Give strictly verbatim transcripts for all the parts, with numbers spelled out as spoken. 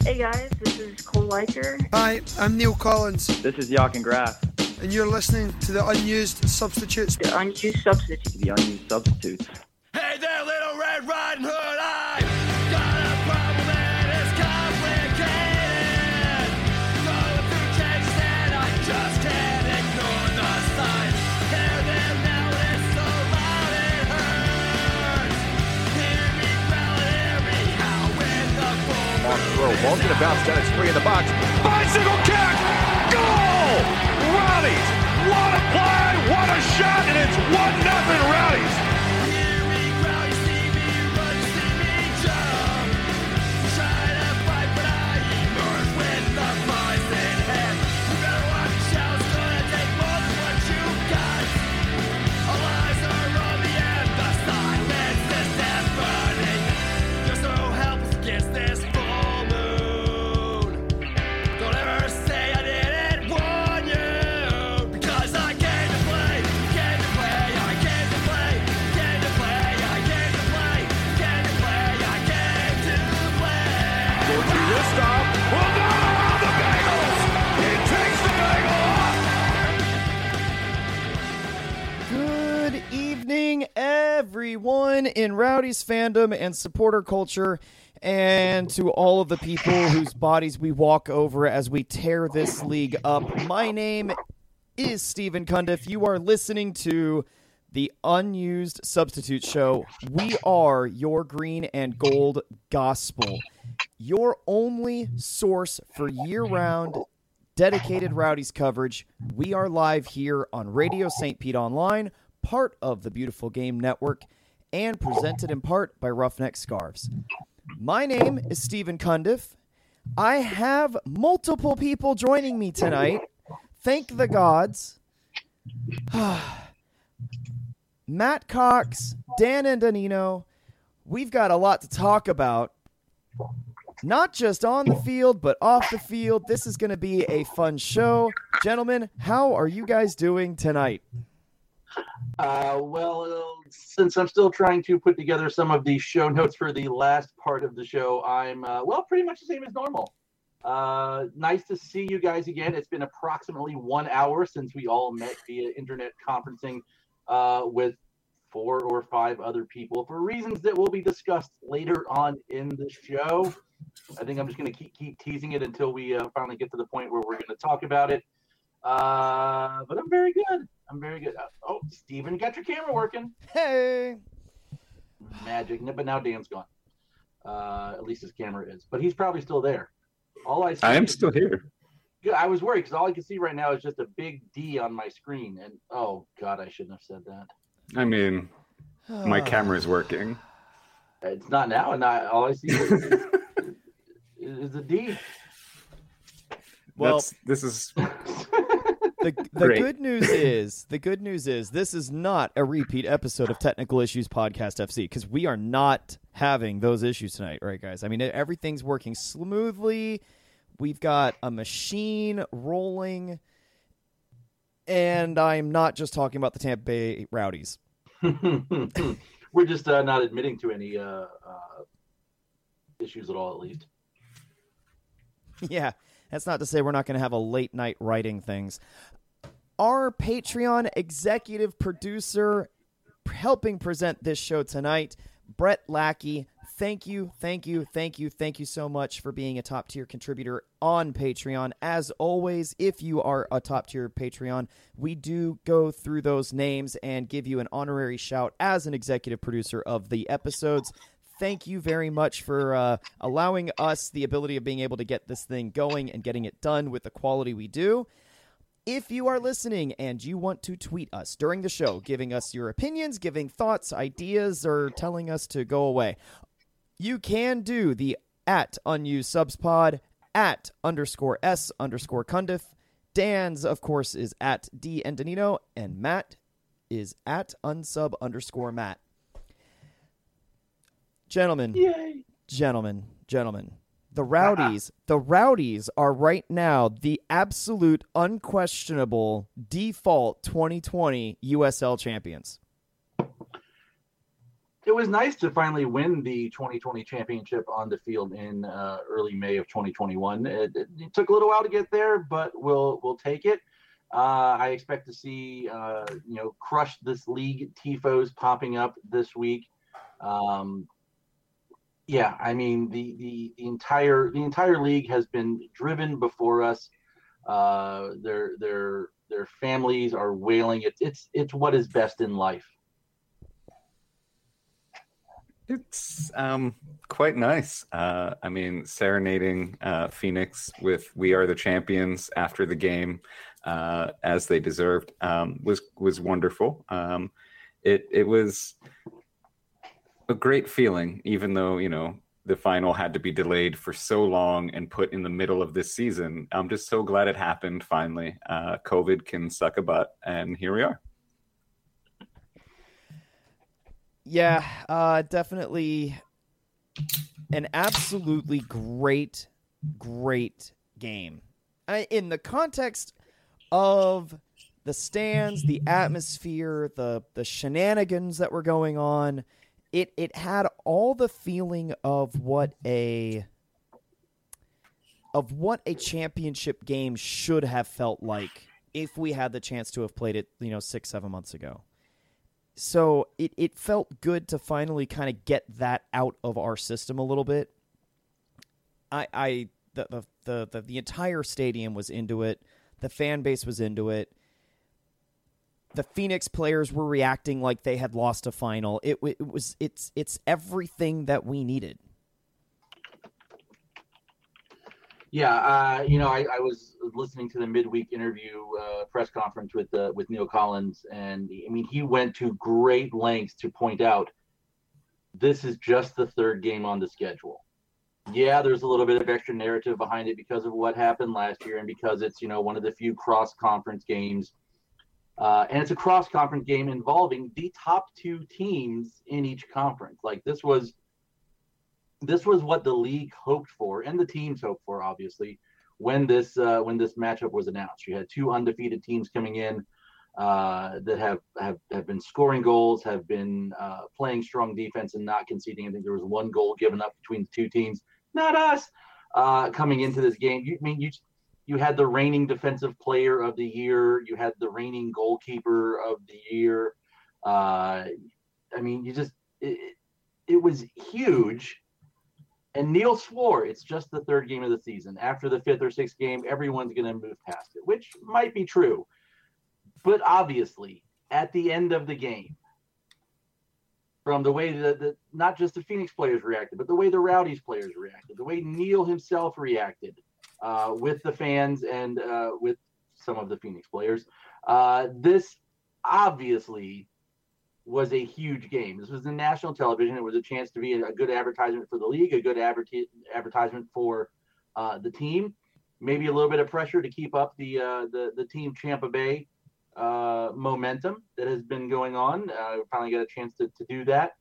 Hey guys, this is Cole Leiker. Hi, I'm Neil Collins. This is Jochen Graf. And you're listening to the Unused Substitutes. The Unused Substitutes. The Unused Substitutes. Hey there, Little Red Riding Hood, I got a problem that is complicated. Going through changes and I just can't ignore the signs. Hear them now, it's so loud it hurts. Hear me growl, hear me howl when the bull. On throw, ball's gonna bounce down, it's three in the box. Bicycle kick! Goal! Rowdies! What a play! What a shot! And it's one nothing Rowdies! Hear me growl, you see me run, you see me jump. Try to fight, but I emerge with the prize in hand. You better watch out, it's gonna take more than what you got. All eyes are on me and the silence is deafening. You're so helpless against this full moon. Don't ever say I didn't warn you, because I came to play, came to play, I came to play, came to play, I came to play, came to play, I came to play. Dorsey will stop. Well, not around the Bengals! He takes the Bengal off! Good evening, everyone in Rowdy's fandom and supporter culture, and to all of the people whose bodies we walk over as we tear this league up. My name is Stephen Cundiff. You are listening to the Unused Substitute Show. We are your green and gold gospel, your only source for year-round dedicated Rowdies coverage. We are live here on Radio Saint Pete Online, part of the Beautiful Game Network, and presented in part by Roughneck Scarves. My name is Stephen Cundiff. I have multiple people joining me tonight. Thank the gods. Matt Cox, Dan Andanino. We've got a lot to talk about. Not just on the field, but off the field. This is going to be a fun show. Gentlemen, how are you guys doing tonight? Uh, well, since I'm still trying to put together some of the show notes for the last part of the show, I'm, uh, well, pretty much the same as normal. Uh, nice to see you guys again. It's been approximately one hour since we all met via internet conferencing uh, with four or five other people for reasons that will be discussed later on in the show. I think I'm just going to keep keep teasing it until we uh, finally get to the point where we're going to talk about it. Uh, but I'm very good. I'm very good. Uh, oh, Steven, you got your camera working. Hey. Magic. But now Dan's gone. Uh, at least his camera is. But he's probably still there. All I see I am is, still here. Good. I was worried because all I can see right now is just a big D on my screen. And, oh, God, I shouldn't have said that. I mean, my camera is working. It's not now. And I, all I see is, is, is a D. Well, That's, this is... The, the Great. good news is, the good news is, this is not a repeat episode of Technical Issues Podcast F C, because we are not having those issues tonight, right, guys? I mean, everything's working smoothly. We've got a machine rolling, and I'm not just talking about the Tampa Bay Rowdies. We're just uh, not admitting to any uh, uh, issues at all, at least. Yeah. That's not to say we're not going to have a late night writing things. Our Patreon executive producer helping present this show tonight, Brett Lackey. Thank you, thank you, thank you, thank you so much for being a top tier contributor on Patreon. As always, if you are a top tier Patreon, we do go through those names and give you an honorary shout as an executive producer of the episodes. Thank you very much for uh, allowing us the ability of being able to get this thing going and getting it done with the quality we do. If you are listening and you want to tweet us during the show, giving us your opinions, giving thoughts, ideas, or telling us to go away, you can do the at unused subs pod, at underscore s underscore Cundiff. Dan's, of course, is at D Andanino, and Matt is at unsub underscore Matt. Gentlemen, Yay. gentlemen, gentlemen, the Rowdies, the Rowdies are right now the absolute, unquestionable, default twenty twenty U S L champions. it was nice to finally win the twenty twenty championship on the field in uh, early May of twenty twenty-one. It, it, it took a little while to get there, but we'll we'll take it. Uh, I expect to see uh, you know crush this league tifos popping up this week. Um, yeah, I mean the, the the entire the entire league has been driven before us. Uh, their their their families are wailing. It's it's it's what is best in life. It's um, quite nice. Uh, I mean, serenading uh, Phoenix with "We Are the Champions" after the game, uh, as they deserved, um, was was wonderful. Um, it it was a great feeling, even though you know the final had to be delayed for so long and put in the middle of this season. I'm just so glad it happened finally. Uh, COVID can suck a butt, and here we are. Yeah, uh, definitely an absolutely great, great game. I, in the context of the stands, the atmosphere, the the shenanigans that were going on, it it had all the feeling of what a of what a championship game should have felt like if we had the chance to have played it, you know, six, seven months ago. So it, it felt good to finally kind of get that out of our system a little bit. I I the the the, the, the entire stadium was into it. The fan base was into it. The Phoenix players were reacting like they had lost a final. It, it was it's it's everything that we needed. Yeah, uh, you know, I, I was listening to the midweek interview uh, press conference with uh, with Neil Collins, and I mean, he went to great lengths to point out this is just the third game on the schedule. Yeah, there's a little bit of extra narrative behind it because of what happened last year, and because it's you know one of the few cross conference games, uh, and it's a cross conference game involving the top two teams in each conference. Like this was. This was what the league hoped for, and the teams hoped for, obviously, when this uh, when this matchup was announced. You had two undefeated teams coming in uh, that have, have have been scoring goals, have been uh, playing strong defense, and not conceding. I think there was one goal given up between the two teams, not us, uh, coming into this game. You I mean you you had the reigning defensive player of the year, you had the reigning goalkeeper of the year. Uh, I mean, you just it, it was huge. And Neil swore it's just the third game of the season. After the fifth or sixth game, everyone's going to move past it, which might be true. But obviously, at the end of the game, from the way that the, not just the Phoenix players reacted, but the way the Rowdies players reacted, the way Neil himself reacted uh, with the fans and uh, with some of the Phoenix players, uh, this obviously was a huge game. This was in national television. It was a chance to be a good advertisement for the league, a good adver- advertisement for uh, the team, maybe a little bit of pressure to keep up the uh, the, the team Tampa Bay uh, momentum that has been going on. Uh, we finally got a chance to, to do that.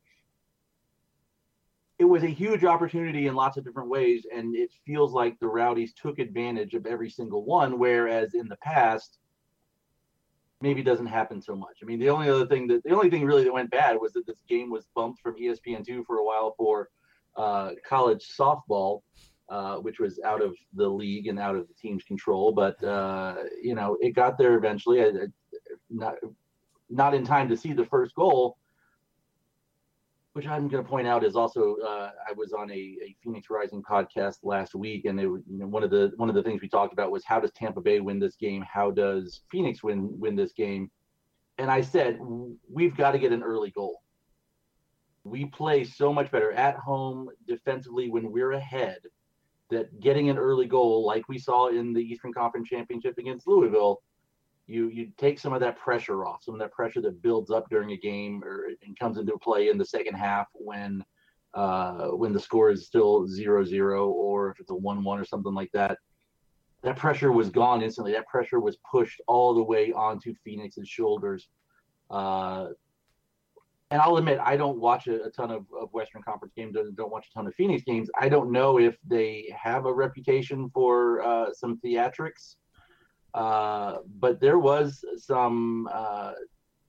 It was a huge opportunity in lots of different ways, and it feels like the Rowdies took advantage of every single one, whereas in the past, maybe doesn't happen so much. I mean, the only other thing that the only thing really that went bad was that this game was bumped from E S P N two for a while for uh, college softball, uh, which was out of the league and out of the team's control. But uh, you know, it got there eventually. I, I, not not in time to see the first goal, which I'm going to point out is also uh, I was on a, a Phoenix Rising podcast last week, and they were, you know, one of the one of the things we talked about was how does Tampa Bay win this game? How does Phoenix win win this game? And I said we've got to get an early goal. We play so much better at home defensively when we're ahead that getting an early goal, like we saw in the Eastern Conference Championship against Louisville, you you take some of that pressure off, some of that pressure that builds up during a game or and comes into play in the second half when uh, when the score is still zero zero or if it's a one one or something like that. That pressure was gone instantly. That pressure was pushed all the way onto Phoenix's shoulders. Uh, and I'll admit, I don't watch a, a ton of, of Western Conference games. I don't watch a ton of Phoenix games. I don't know if they have a reputation for uh, some theatrics. Uh, but there was some, uh,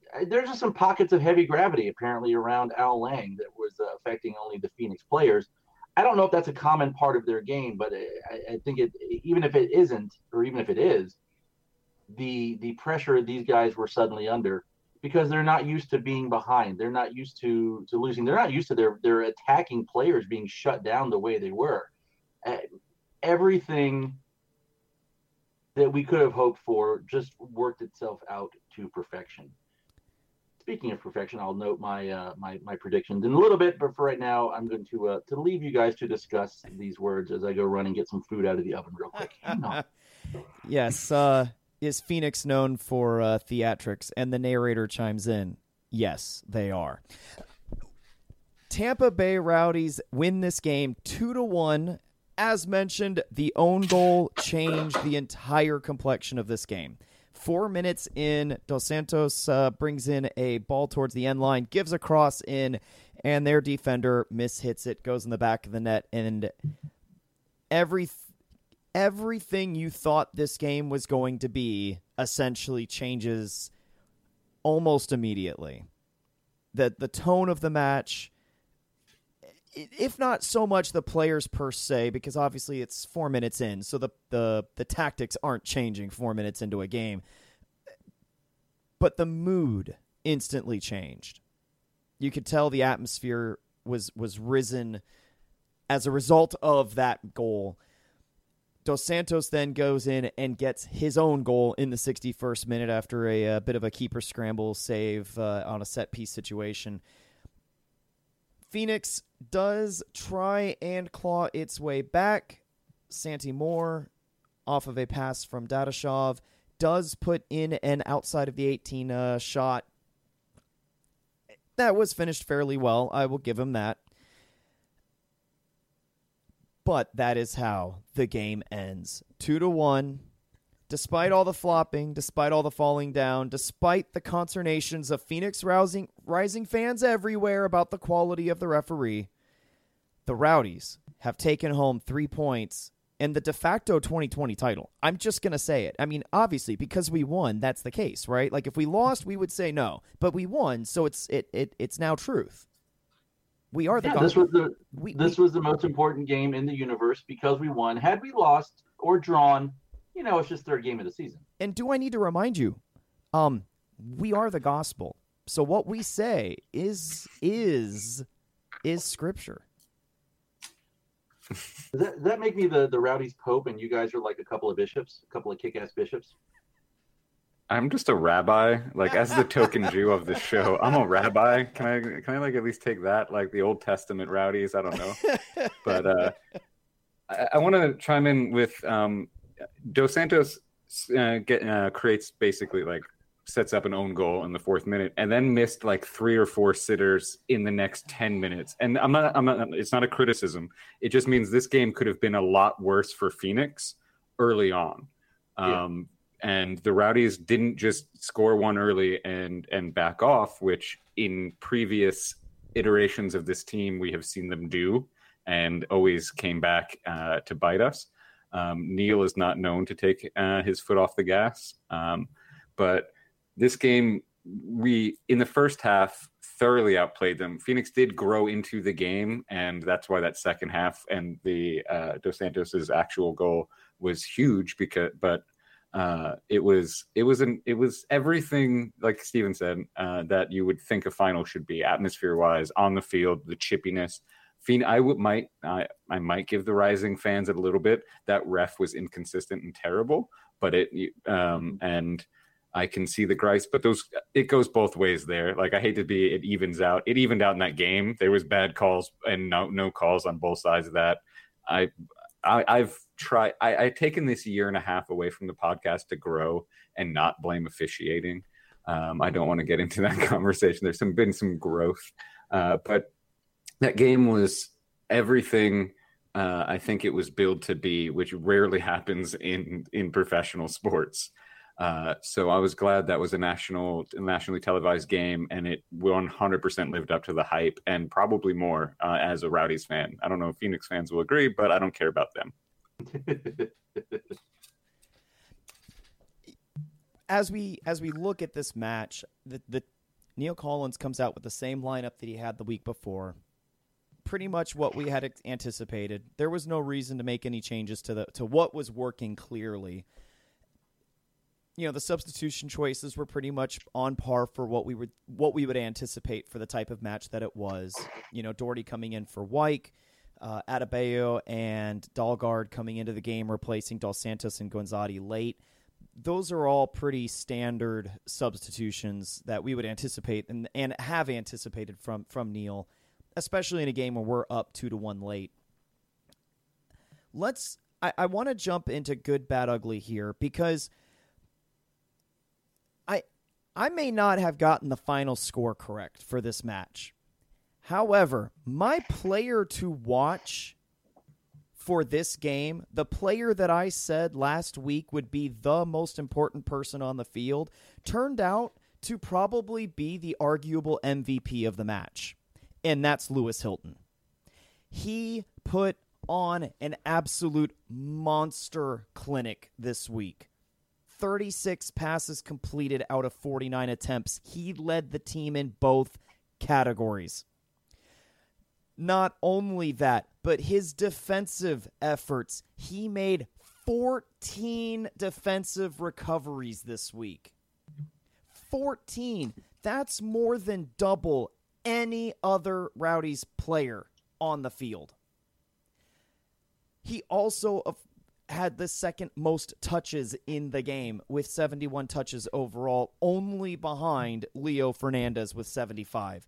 there's just some pockets of heavy gravity apparently around Al Lang that was uh, affecting only the Phoenix players. I don't know if that's a common part of their game, but I, I think it, even if it isn't, or even if it is, the the pressure these guys were suddenly under, because they're not used to being behind. They're not used to, to losing. They're not used to their, their attacking players being shut down the way they were. Uh, everything that we could have hoped for just worked itself out to perfection. Speaking of perfection, I'll note my uh, my my predictions in a little bit, but for right now, I'm going to uh, to leave you guys to discuss these words as I go run and get some food out of the oven real quick. Hang on. Yes, uh, is Phoenix known for uh, theatrics? And the narrator chimes in, yes, they are. Tampa Bay Rowdies win this game two to one. As mentioned, the own goal changed the entire complexion of this game. Four minutes in, Dos Santos uh, brings in a ball towards the end line, gives a cross in, and their defender mishits it, goes in the back of the net, and every everything you thought this game was going to be essentially changes almost immediately. The the tone of the match, if not so much the players per se, because obviously it's four minutes in, so the, the, the tactics aren't changing four minutes into a game. But the mood instantly changed. You could tell the atmosphere was was risen as a result of that goal. Dos Santos then goes in and gets his own goal in the sixty-first minute after a, a bit of a keeper scramble save uh, on a set-piece situation. Phoenix does try and claw its way back. Santi Moore, off of a pass from Dadashov, does put in an outside of the eighteen uh, shot. That was finished fairly well. I will give him that. But that is how the game ends. Two to one. Despite all the flopping, despite all the falling down, despite the consternations of Phoenix Rising, rising fans everywhere about the quality of the referee, the Rowdies have taken home three points and the de facto twenty twenty title. I'm just going to say it. I mean, obviously, because we won, that's the case, right? Like, if we lost, we would say no. But we won, so it's it, it it's now truth. We are the yeah, God- this was the we, this we, was the most important game in the universe because we won. Had we lost or drawn, you know, it's just third game of the season. And do I need to remind you, um, we are the gospel. So what we say is is is scripture. Does that, does that make me the, the Rowdies Pope and you guys are like a couple of bishops, a couple of kick-ass bishops? I'm just a rabbi, like as the token Jew of the show. I'm a rabbi. Can I can I like at least take that, like the Old Testament Rowdies? I don't know, but uh, I, I want to chime in with um, Dos Santos uh, get uh, creates basically like sets up an own goal in the fourth minute, and then missed like three or four sitters in the next ten minutes. And I'm not, I'm not. It's not a criticism. It just means this game could have been a lot worse for Phoenix early on. Yeah. Um, And the Rowdies didn't just score one early and and back off, which in previous iterations of this team we have seen them do, and always came back uh, to bite us. Um, Neil is not known to take uh, his foot off the gas, um, but this game, we in the first half thoroughly outplayed them. Phoenix did grow into the game, and that's why that second half and the uh, Dos Santos's actual goal was huge. Because, but. Uh, it was it was an it was everything, like Steven said, uh, that you would think a final should be, atmosphere wise, on the field, the chippiness. Fiend, I would might I, I might give the Rising fans a little bit. That ref was inconsistent and terrible, but it um and I can see the gripes, but those it goes both ways there. Like, I hate to be, it evens out. It evened out in that game. There was bad calls and no no calls on both sides of that. I. I, I've tried. I, I've taken this year and a half away from the podcast to grow and not blame officiating. Um, I don't want to get into that conversation. There's some been some growth, uh, but that game was everything uh, I think it was billed to be, which rarely happens in in professional sports. Uh, so I was glad that was a national, nationally televised game, and it one hundred percent lived up to the hype, and probably more uh, as a Rowdies fan. I don't know if Phoenix fans will agree, but I don't care about them. As we as we look at this match, the, the Neil Collins comes out with the same lineup that he had the week before. Pretty much what we had anticipated. There was no reason to make any changes to the to what was working clearly. You know, the substitution choices were pretty much on par for what we would what we would anticipate for the type of match that it was. You know, Doherty coming in for Wyke, uh, Adebayo and Dalgard coming into the game, replacing Dos Santos and Gonzatti late. Those are all pretty standard substitutions that we would anticipate and, and have anticipated from, from Neil, especially in a game where we're up two to one late. Let's. I, I want to jump into good, bad, ugly here because I I may not have gotten the final score correct for this match. However, my player to watch for this game, the player that I said last week would be the most important person on the field, turned out to probably be the arguable M V P of the match, and that's Lewis Hilton. He put on an absolute monster clinic this week. thirty-six passes completed out of forty-nine attempts. He led the team in both categories. Not only that, but his defensive efforts. He made fourteen defensive recoveries this week. fourteen. That's more than double any other Rowdies player on the field. He also had the second most touches in the game with seventy-one touches overall, only behind Leo Fernandez with seventy-five.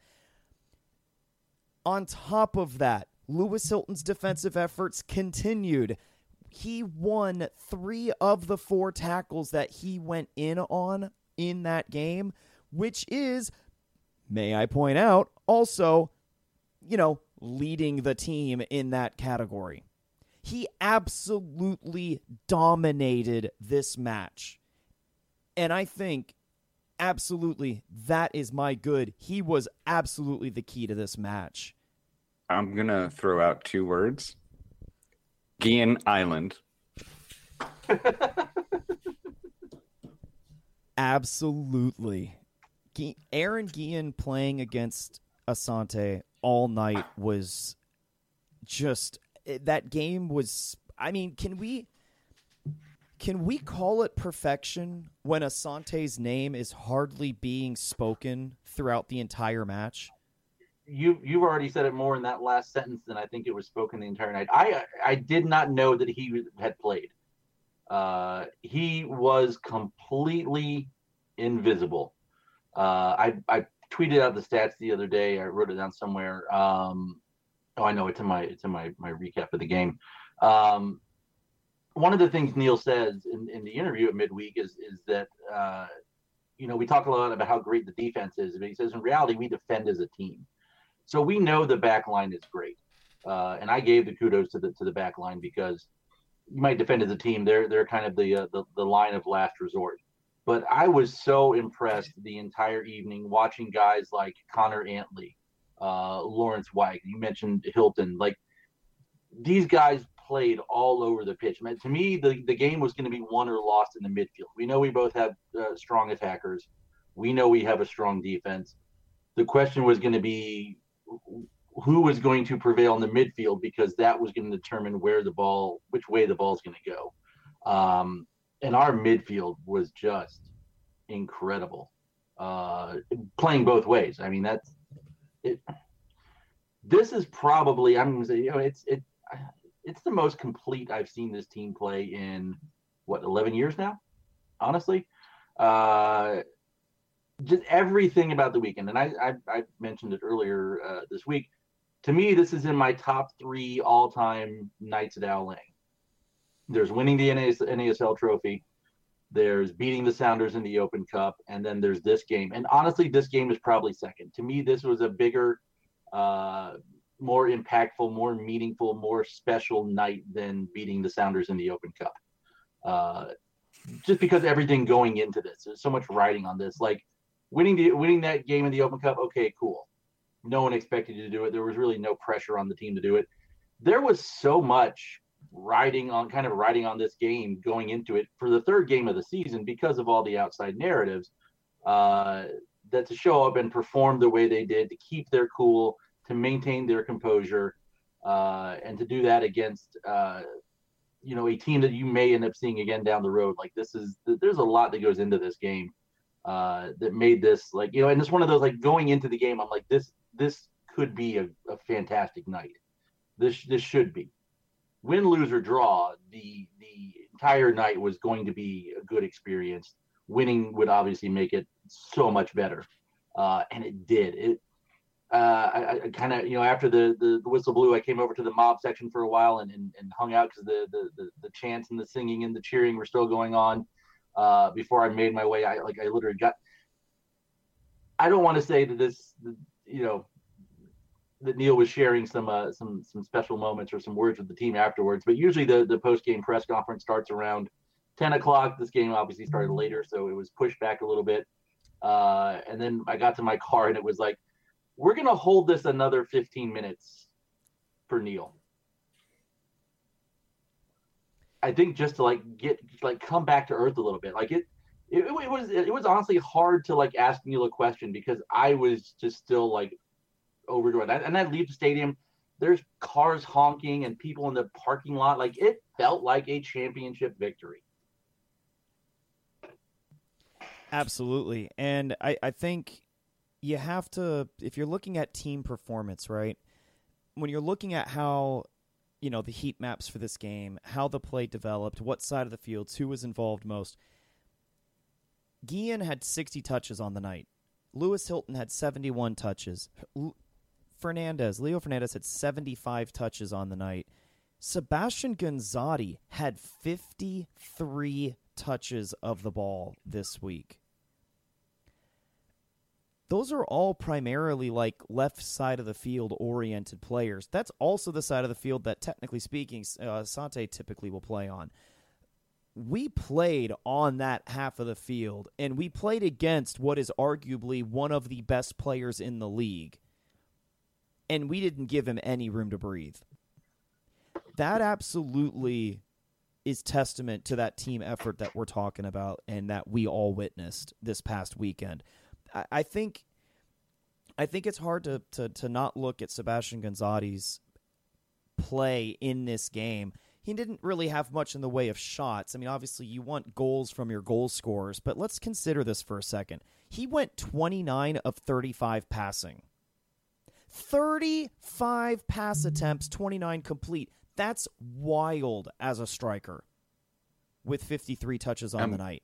On top of that, Lewis Hilton's defensive efforts continued. He won three of the four tackles that he went in on in that game, which is, may I point out, also, you know, leading the team in that category. He absolutely dominated this match. And I think, absolutely, that is my good. He was absolutely the key to this match. I'm going to throw out two words. Guillen Island. Absolutely. Aaron Guillen playing against Asante all night was just... That game was... I mean, can we... Can we call it perfection when Asante's name is hardly being spoken throughout the entire match? You you've already said it more in that last sentence than I think it was spoken the entire night. I I did not know that he had played. Uh, he was completely invisible. Uh, I I tweeted out the stats the other day. I wrote it down somewhere. Um, oh, I know it's in my it's in my my recap of the game. Um, one of the things Neil says in, in the interview at midweek is is that uh, you know we talk a lot about how great the defense is, but he says in reality we defend as a team. So we know the back line is great, uh, and I gave the kudos to the to the back line because you might defend as a team. They're they're kind of the uh, the the line of last resort. But I was so impressed the entire evening watching guys like Connor Antley, uh, Lawrence Wyke. You mentioned Hilton. Like these guys played all over the pitch. Man, to me, the, the game was going to be won or lost in the midfield. We know we both have uh, strong attackers. We know we have a strong defense. The question was going to be who was going to prevail in the midfield because that was going to determine where the ball, which way the ball is going to go. Um, and our midfield was just incredible, uh, playing both ways. I mean, that's it. This is probably, I'm going to say, you know, it's, it, it's the most complete I've seen this team play in what, eleven years now, honestly. Uh, Just everything about the weekend, and I I, I mentioned it earlier uh, this week. To me, this is in my top three all-time nights at Al Lang. There's winning the N A S L trophy, there's beating the Sounders in the Open Cup, and then there's this game. And honestly, this game is probably second. To me, this was a bigger, uh, more impactful, more meaningful, more special night than beating the Sounders in the Open Cup. Uh, just because everything going into this, there's so much riding on this, like. Winning the winning that game in the Open Cup, okay, cool. No one expected you to do it. There was really no pressure on the team to do it. There was so much riding on, kind of riding on this game going into it for the third game of the season because of all the outside narratives. Uh, that to show up and perform the way they did, to keep their cool, to maintain their composure, uh, and to do that against, uh, you know, a team that you may end up seeing again down the road. Like this is, there's a lot that goes into this game uh, that made this like, you know, and it's one of those, like going into the game, I'm like, this, this could be a, a fantastic night. This, this should be. Win, lose, or draw, the the entire night was going to be a good experience. Winning would obviously make it so much better, uh, and it did. It uh, I, I kind of, you know, after the, the, the whistle blew, I came over to the mob section for a while and, and, and hung out because the, the, the, the chants and the singing and the cheering were still going on uh, before I made my way. I like I literally got. I don't want to say that this, you know, that Neil was sharing some uh, some some special moments or some words with the team afterwards. But usually the, the post-game press conference starts around ten o'clock. This game obviously started later, so it was pushed back a little bit. Uh, and then I got to my car, and it was like, we're going to hold this another fifteen minutes for Neil. I think just to like get like come back to earth a little bit. Like it, it, it was it was honestly hard to like ask Neil a question because I was just still like overjoyed. And I'd leave the stadium, there's cars honking and people in the parking lot. Like it felt like a championship victory. Absolutely. And I, I think you have to, if you're looking at team performance, right? When you're looking at how, you know, the heat maps for this game, how the play developed, what side of the field, who was involved most. Guillen had sixty touches on the night. Lewis Hilton had seventy-one touches. L- Fernandez, Leo Fernandez had seventy-five touches on the night. Sebastian Gonzalez had fifty-three touches of the ball this week. Those are all primarily like left side of the field oriented players. That's also the side of the field that, technically speaking, uh, Sante typically will play on. We played on that half of the field, and we played against what is arguably one of the best players in the league. And we didn't give him any room to breathe. That absolutely is testament to that team effort that we're talking about and that we all witnessed this past weekend. I, I think I think it's hard to, to, to not look at Sebastian Gonzalez's play in this game. He didn't really have much in the way of shots. I mean, obviously you want goals from your goal scorers, but let's consider this for a second. He went twenty-nine of thirty-five passing. thirty-five pass attempts, twenty-nine complete. That's wild as a striker with fifty-three touches on um, the night.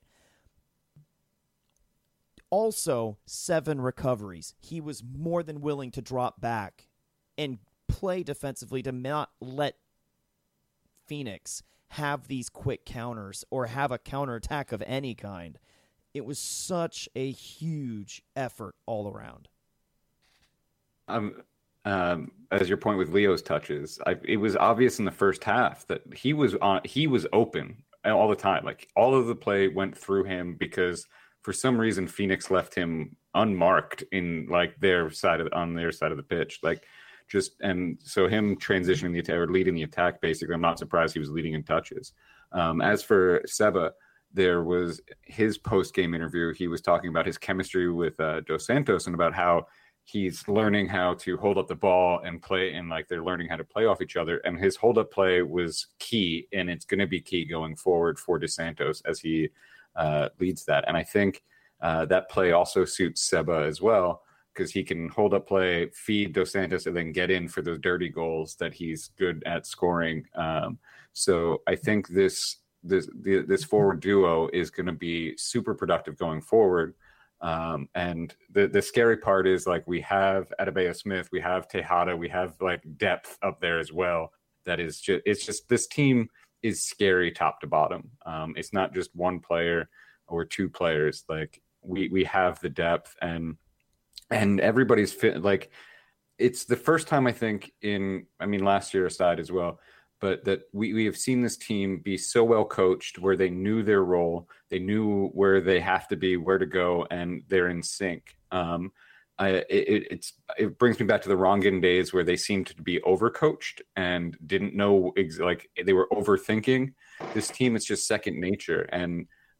Also, seven recoveries. He was more than willing to drop back and play defensively to not let Phoenix have these quick counters or have a counterattack of any kind. It was such a huge effort all around. Um, um, as your point with Leo's touches, I, it was obvious in the first half that he was on. He was open all the time. Like all of the play went through him because for some reason Phoenix left him unmarked in like their side of on their side of the pitch. Like just and so him transitioning the attack or leading the attack. Basically, I'm not surprised he was leading in touches. Um, as for Seba, there was his post game interview. He was talking about his chemistry with uh, Dos Santos and about how he's learning how to hold up the ball and play, and like they're learning how to play off each other. And his hold up play was key, and it's going to be key going forward for Dos Santos as he uh, leads that. And I think uh, that play also suits Seba as well, because he can hold up play, feed Dos Santos, and then get in for those dirty goals that he's good at scoring. Um, so I think this this this forward duo is going to be super productive going forward. Um, and the, the scary part is like we have Adebayo Smith, we have Tejada, we have like depth up there as well. That is just, it's just, this team is scary top to bottom. Um, it's not just one player or two players. Like we, we have the depth and, and everybody's fit. Like it's the first time I think in, I mean, last year aside as well, but that we, we have seen this team be so well coached where they knew their role, they knew where they have to be, where to go, and they're in sync. Um, I, it, it's, it brings me back to the Rongan days where they seemed to be overcoached and didn't know, ex- like they were overthinking. This team is just second nature. And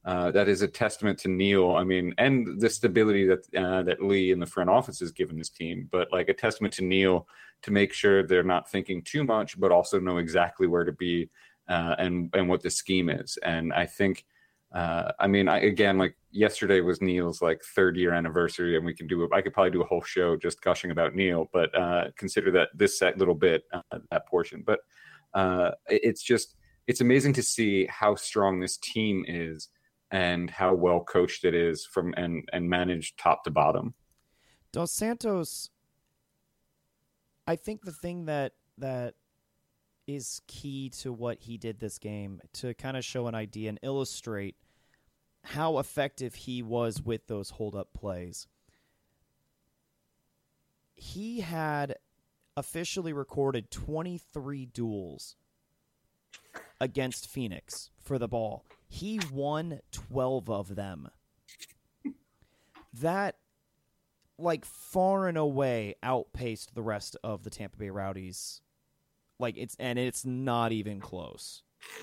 uh, that is a testament to Neil. I mean, and the stability that uh, that Lee in the front office has given his team, but like a testament to Neil to make sure they're not thinking too much, but also know exactly where to be uh, and and what the scheme is. And I think, uh, I mean, I, again, like yesterday was Neil's like third year anniversary, and we can do. I could probably do a whole show just gushing about Neil, but uh, consider that this set little bit uh, that portion. But uh, it's just it's amazing to see how strong this team is and how well coached it is from and and managed top to bottom. Dos Santos, I think the thing that that is key to what he did this game, to kind of show an idea and illustrate how effective he was with those hold-up plays. He had officially recorded twenty-three duels against Phoenix for the ball. He won twelve of them. That, like, far and away outpaced the rest of the Tampa Bay Rowdies. Like, it's, and it's not even close.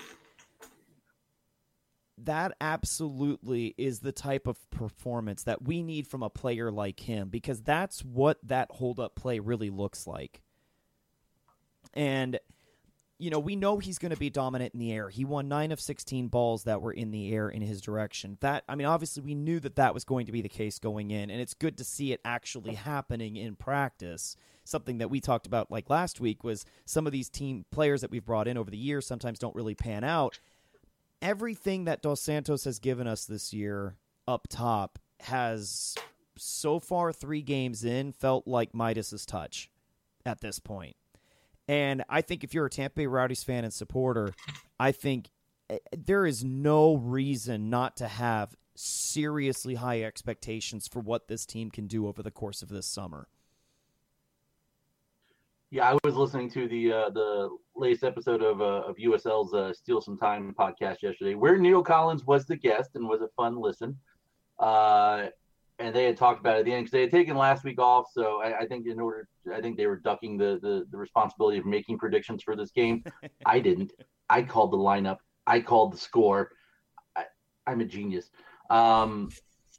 That absolutely is the type of performance that we need from a player like him, because that's what that hold-up play really looks like. And, you know, we know he's going to be dominant in the air. He won nine of sixteen balls that were in the air in his direction. That, I mean, obviously we knew that that was going to be the case going in, and it's good to see it actually happening in practice. Something that we talked about like last week was some of these team players that we've brought in over the years sometimes don't really pan out. Everything that Dos Santos has given us this year up top has so far three games in felt like Midas's touch at this point. And I think if you're a Tampa Bay Rowdies fan and supporter, I think there is no reason not to have seriously high expectations for what this team can do over the course of this summer. Yeah, I was listening to the uh, the latest episode of uh, of U S L's uh, Steal Some Time podcast yesterday, where Neil Collins was the guest, and was a fun listen. Uh, and they had talked about it at the end because they had taken last week off. So I, I think in order, I think they were ducking the, the the responsibility of making predictions for this game. I didn't. I called the lineup. I called the score. I, I'm a genius. Um,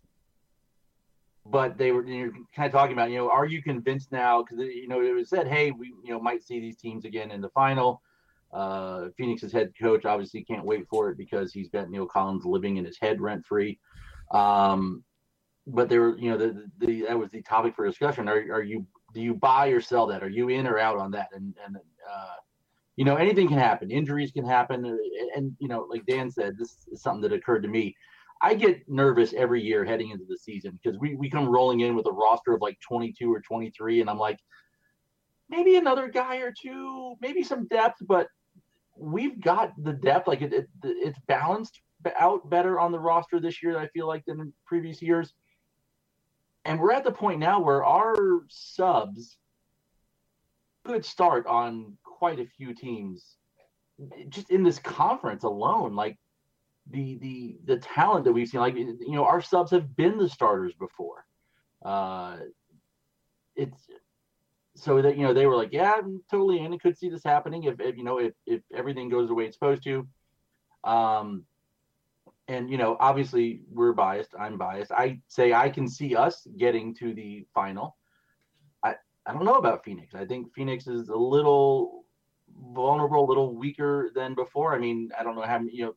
But they were you're kind of talking about, you know, are you convinced now? Because, you know, it was said, hey, we, you know, might see these teams again in the final. Uh, Phoenix's head coach obviously can't wait for it because he's got Neil Collins living in his head rent free. Um, but there were, you know, the, the that was the topic for discussion. Are are you do you buy or sell that? Are you in or out on that? And and uh, you know, anything can happen. Injuries can happen, and, and you know, like Dan said, this is something that occurred to me. I get nervous every year heading into the season because we, we come rolling in with a roster of like twenty-two or twenty-three, and I'm like, maybe another guy or two, maybe some depth, but we've got the depth. Like it, it it's balanced out better on the roster this year, I feel like, than in previous years. And we're at the point now where our subs could start on quite a few teams just in this conference alone. Like, the the the talent that we've seen, like, you know, our subs have been the starters before. Uh, it's so that, you know, they were like, yeah, I'm totally in. I could see this happening if, if you know, if, if everything goes the way it's supposed to. Um, and, you know, obviously we're biased. I'm biased. I say I can see us getting to the final. I, I don't know about Phoenix. I think Phoenix is a little vulnerable, a little weaker than before. I mean, I don't know how, you know,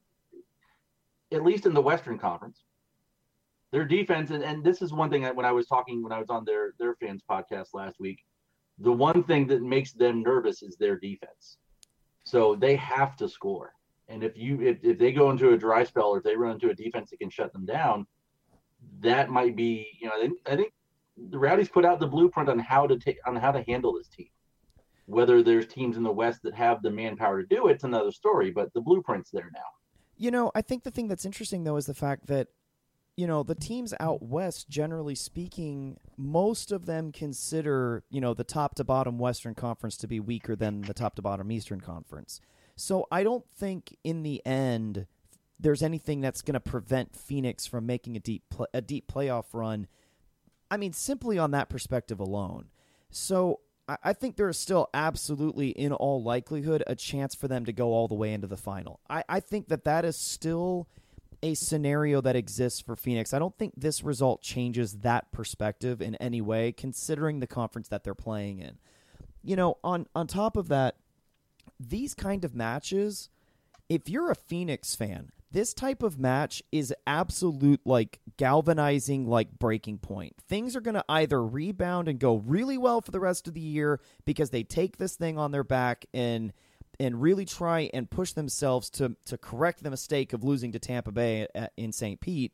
at least in the Western Conference, their defense, and, and this is one thing that when I was talking, when I was on their, their fans podcast last week, the one thing that makes them nervous is their defense. So they have to score. And if you, if, if they go into a dry spell, or if they run into a defense that can shut them down, that might be, you know, I think, I think the Rowdies put out the blueprint on how to take, on how to handle this team. Whether there's teams in the West that have the manpower to do it, it's another story, but the blueprint's there now. You know, I think the thing that's interesting, though, is the fact that, you know, the teams out west, generally speaking, most of them consider, you know, the top to bottom Western Conference to be weaker than the top to bottom Eastern Conference. So I don't think in the end there's anything that's going to prevent Phoenix from making a deep pl- a deep playoff run. I mean, simply on that perspective alone. So I think there is still absolutely, in all likelihood, a chance for them to go all the way into the final. I, I think that that is still a scenario that exists for Phoenix. I don't think this result changes that perspective in any way, considering the conference that they're playing in. You know, on, on top of that, these kind of matches, if you're a Phoenix fan, this type of match is absolute, like, galvanizing, like, breaking point. Things are going to either rebound and go really well for the rest of the year because they take this thing on their back and and really try and push themselves to, to correct the mistake of losing to Tampa Bay at, in Saint Pete,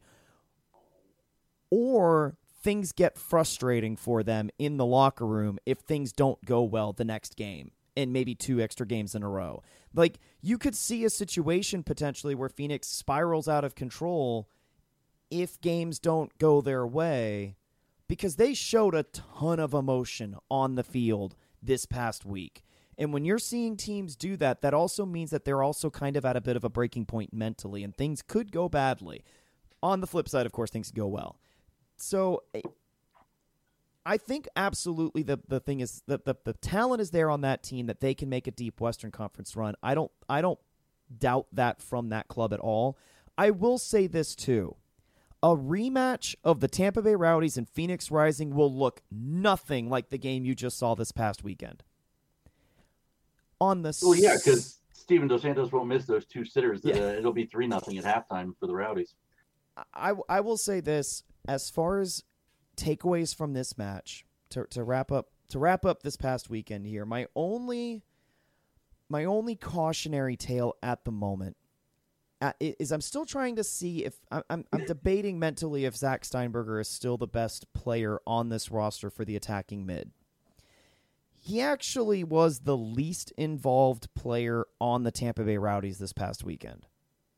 or things get frustrating for them in the locker room if things don't go well the next game and maybe two extra games in a row. Like, you could see a situation potentially where Phoenix spirals out of control if games don't go their way, because they showed a ton of emotion on the field this past week. And when you're seeing teams do that, that also means that they're also kind of at a bit of a breaking point mentally, and things could go badly. On the flip side, of course, things go well. So I think absolutely the, the thing is that the, the talent is there on that team that they can make a deep Western Conference run. I don't I don't doubt that from that club at all. I will say this too. A rematch of the Tampa Bay Rowdies and Phoenix Rising will look nothing like the game you just saw this past weekend. On the well, yeah, because Steven Dos Santos won't miss those two sitters. Yeah. Uh, it'll be three nothing at halftime for the Rowdies. I, I will say this, as far as takeaways from this match, to to wrap up to wrap up this past weekend here, my only my only cautionary tale at the moment uh, is I'm still trying to see if I'm, I'm I'm debating mentally if Zach Steinberger is still the best player on this roster for the attacking mid. He actually was the least involved player on the Tampa Bay Rowdies this past weekend.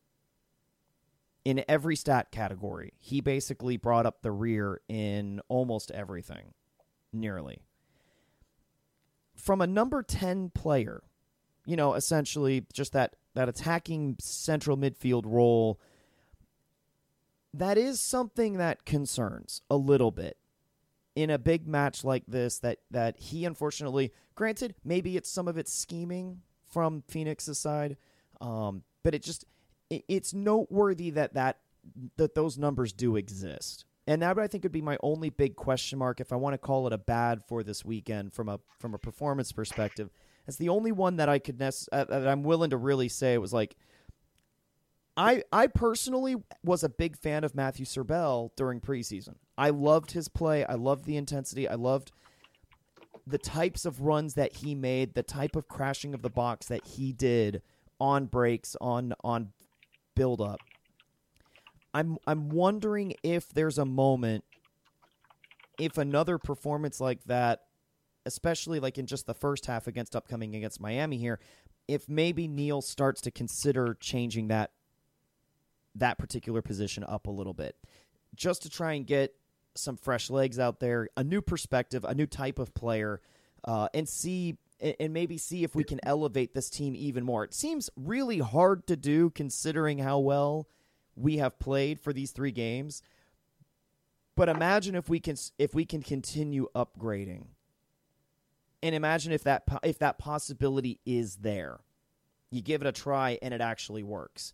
In every stat category, he basically brought up the rear in almost everything, nearly. From a number ten player, you know, essentially just that, that attacking central midfield role, that is something that concerns a little bit. In a big match like this, that, that he unfortunately, granted, maybe it's some of it's scheming from Phoenix's side, um, but it just it, it's noteworthy that, that that those numbers do exist. And that, I think, would be my only big question mark, if I want to call it a bad for this weekend from a from a performance perspective. It's the only one that I could nec- uh, that I'm willing to really say it was like, I I personally was a big fan of Matthew Serbell during preseason. I loved his play. I loved the intensity. I loved the types of runs that he made, the type of crashing of the box that he did on breaks, on on build-up. I'm I'm wondering if there's a moment, if another performance like that, especially like in just the first half against upcoming against Miami here, if maybe Neil starts to consider changing that that particular position up a little bit, just to try and get some fresh legs out there, a new perspective, a new type of player, uh, and see and maybe see if we can elevate this team even more. It seems really hard to do considering how well we have played for these three games. But imagine if we can if we can continue upgrading, and imagine if that if that possibility is there. You give it a try and it actually works.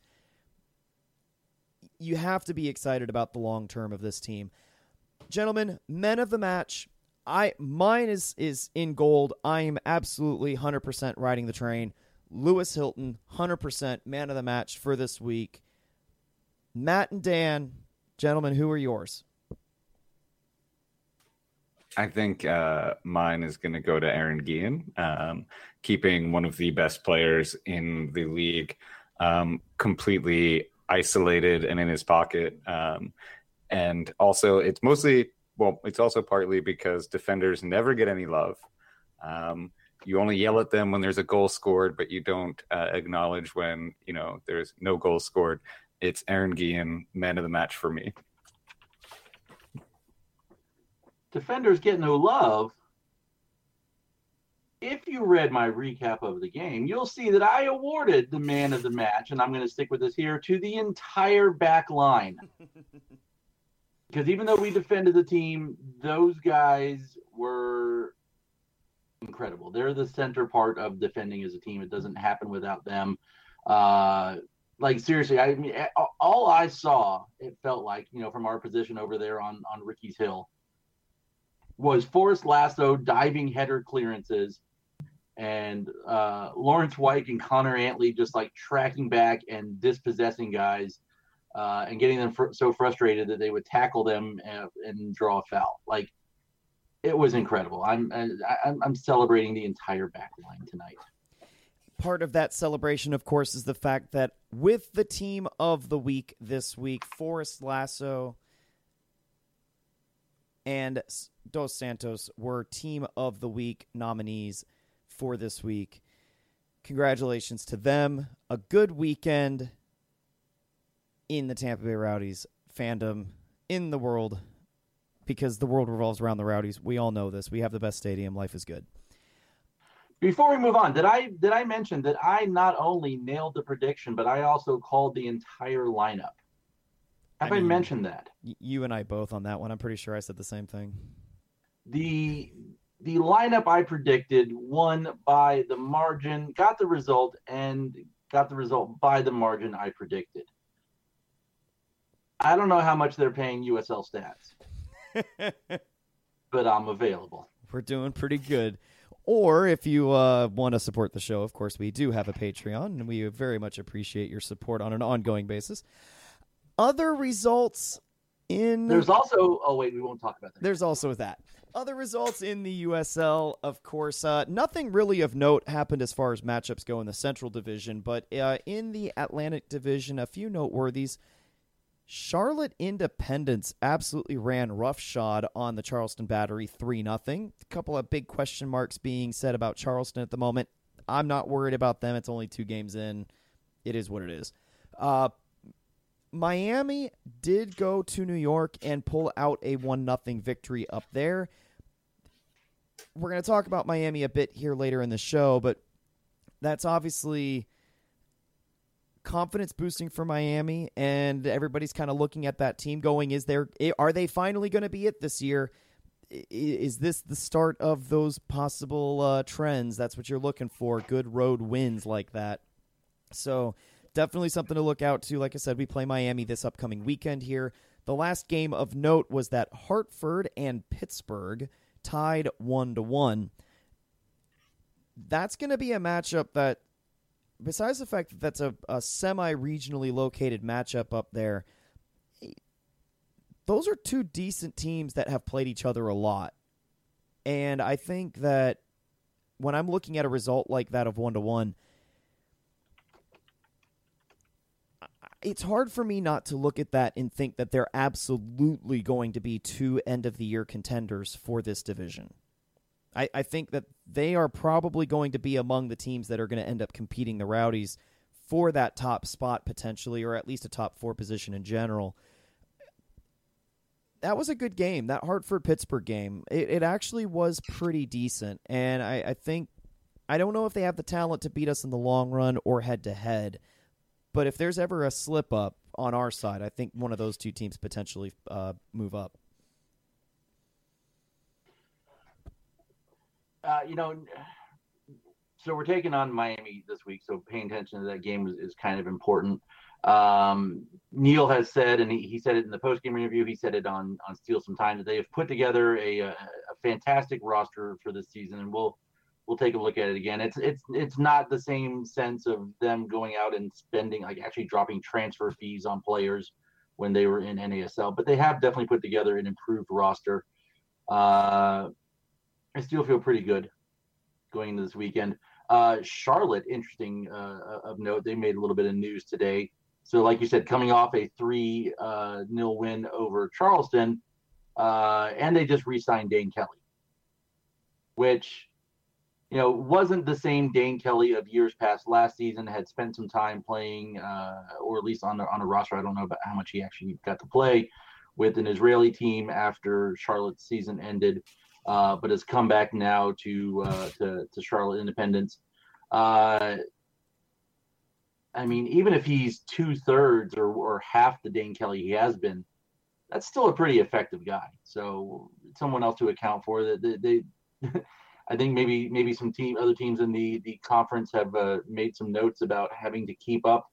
You have to be excited about the long term of this team. Gentlemen, men of the match, I mine is is in gold. I am absolutely one hundred percent riding the train. Lewis Hilton, one hundred percent man of the match for this week. Matt and Dan, gentlemen, who are yours? I think uh, mine is going to go to Aaron Guillen, um, keeping one of the best players in the league um, completely isolated and in his pocket. Um, and also, it's mostly, well, it's also partly because defenders never get any love. Um, you only yell at them when there's a goal scored, but you don't uh, acknowledge when, you know, there's no goal scored. It's Aaron Guillen, man of the match for me. Defenders get no love. If you read my recap of the game, you'll see that I awarded the man of the match, and I'm going to stick with this here, to the entire back line. Because even though we defended the team, those guys were incredible. They're the center part of defending as a team. It doesn't happen without them. Uh, like, seriously, I mean, all I saw, it felt like, you know, from our position over there on, on Ricky's Hill, was Forrest Lasso diving header clearances and uh, Lawrence White and Connor Antley just like tracking back and dispossessing guys uh, and getting them fr- so frustrated that they would tackle them and, and draw a foul. Like, it was incredible. I'm I, I'm, I'm celebrating the entire back line tonight. Part of that celebration, of course, is the fact that with the team of the week this week, Forrest Lasso and Dos Santos were team of the week nominees for this week. Congratulations to them. A good weekend in the Tampa Bay Rowdies fandom, in the world, because the world revolves around the Rowdies. We all know this. We have the best stadium. Life is good. Before we move on, did I did I mention that I not only nailed the prediction, but I also called the entire lineup? Have I, I mean, mentioned that? Y- you and I both on that one. I'm pretty sure I said the same thing. The the lineup I predicted won by the margin, got the result, and got the result by the margin I predicted. I don't know how much they're paying U S L Stats, but I'm available. We're doing pretty good. Or if you uh, want to support the show, of course, we do have a Patreon, and we very much appreciate your support on an ongoing basis. Other results in... There's also... Oh, wait, we won't talk about that. There's also that. Other results in the U S L, of course. Uh, nothing really of note happened as far as matchups go in the Central Division, but uh, in the Atlantic Division, a few noteworthies. Charlotte Independence absolutely ran roughshod on the Charleston Battery three nothing. A couple of big question marks being said about Charleston at the moment. I'm not worried about them. It's only two games in. It is what it is. Uh, Miami did go to New York and pull out a one nothing victory up there. We're going to talk about Miami a bit here later in the show, but that's obviously confidence boosting for Miami, and everybody's kind of looking at that team going, is there, are they finally going to be it this year? Is this the start of those possible uh, trends? That's what you're looking for, good road wins like that. So definitely something to look out to. Like I said, we play Miami this upcoming weekend here. The last game of note was that Hartford and Pittsburgh tied one to one. That's going to be a matchup that, besides the fact that that's a, a semi-regionally located matchup up there, those are two decent teams that have played each other a lot. And I think that when I'm looking at a result like that of one to one, it's hard for me not to look at that and think that they're absolutely going to be two end-of-the-year contenders for this division. I, I think that they are probably going to be among the teams that are going to end up competing the Rowdies for that top spot potentially, or at least a top four position in general. That was a good game, that Hartford-Pittsburgh game. It, it actually was pretty decent, and I, I think, I don't know if they have the talent to beat us in the long run or head-to-head, but if there's ever a slip-up on our side, I think one of those two teams potentially uh, move up. Uh, you know, so we're taking on Miami this week, so paying attention to that game is, is kind of important. Um, Neil has said, and he, he said it in the post-game interview, he said it on, on Steal Some Time, that they have put together a, a, a fantastic roster for this season, and we'll we'll take a look at it again. It's it's it's not the same sense of them going out and spending, like actually dropping transfer fees on players when they were in N A S L, but they have definitely put together an improved roster. Uh, I still feel pretty good going into this weekend. Uh, Charlotte, interesting uh, of note, they made a little bit of news today. So like you said, coming off a three nil uh, win over Charleston, uh, and they just re-signed Dane Kelly, which, you know, wasn't the same Dane Kelly of years past. Last season had spent some time playing, uh, or at least on the, on a roster. I don't know about how much he actually got to play with an Israeli team after Charlotte's season ended. Uh, but has come back now to uh, to, to Charlotte Independence. Uh, I mean, even if he's two thirds or, or half the Dane Kelly he has been, that's still a pretty effective guy. So someone else to account for that. They, they I think maybe maybe some team other teams in the the conference have uh, made some notes about having to keep up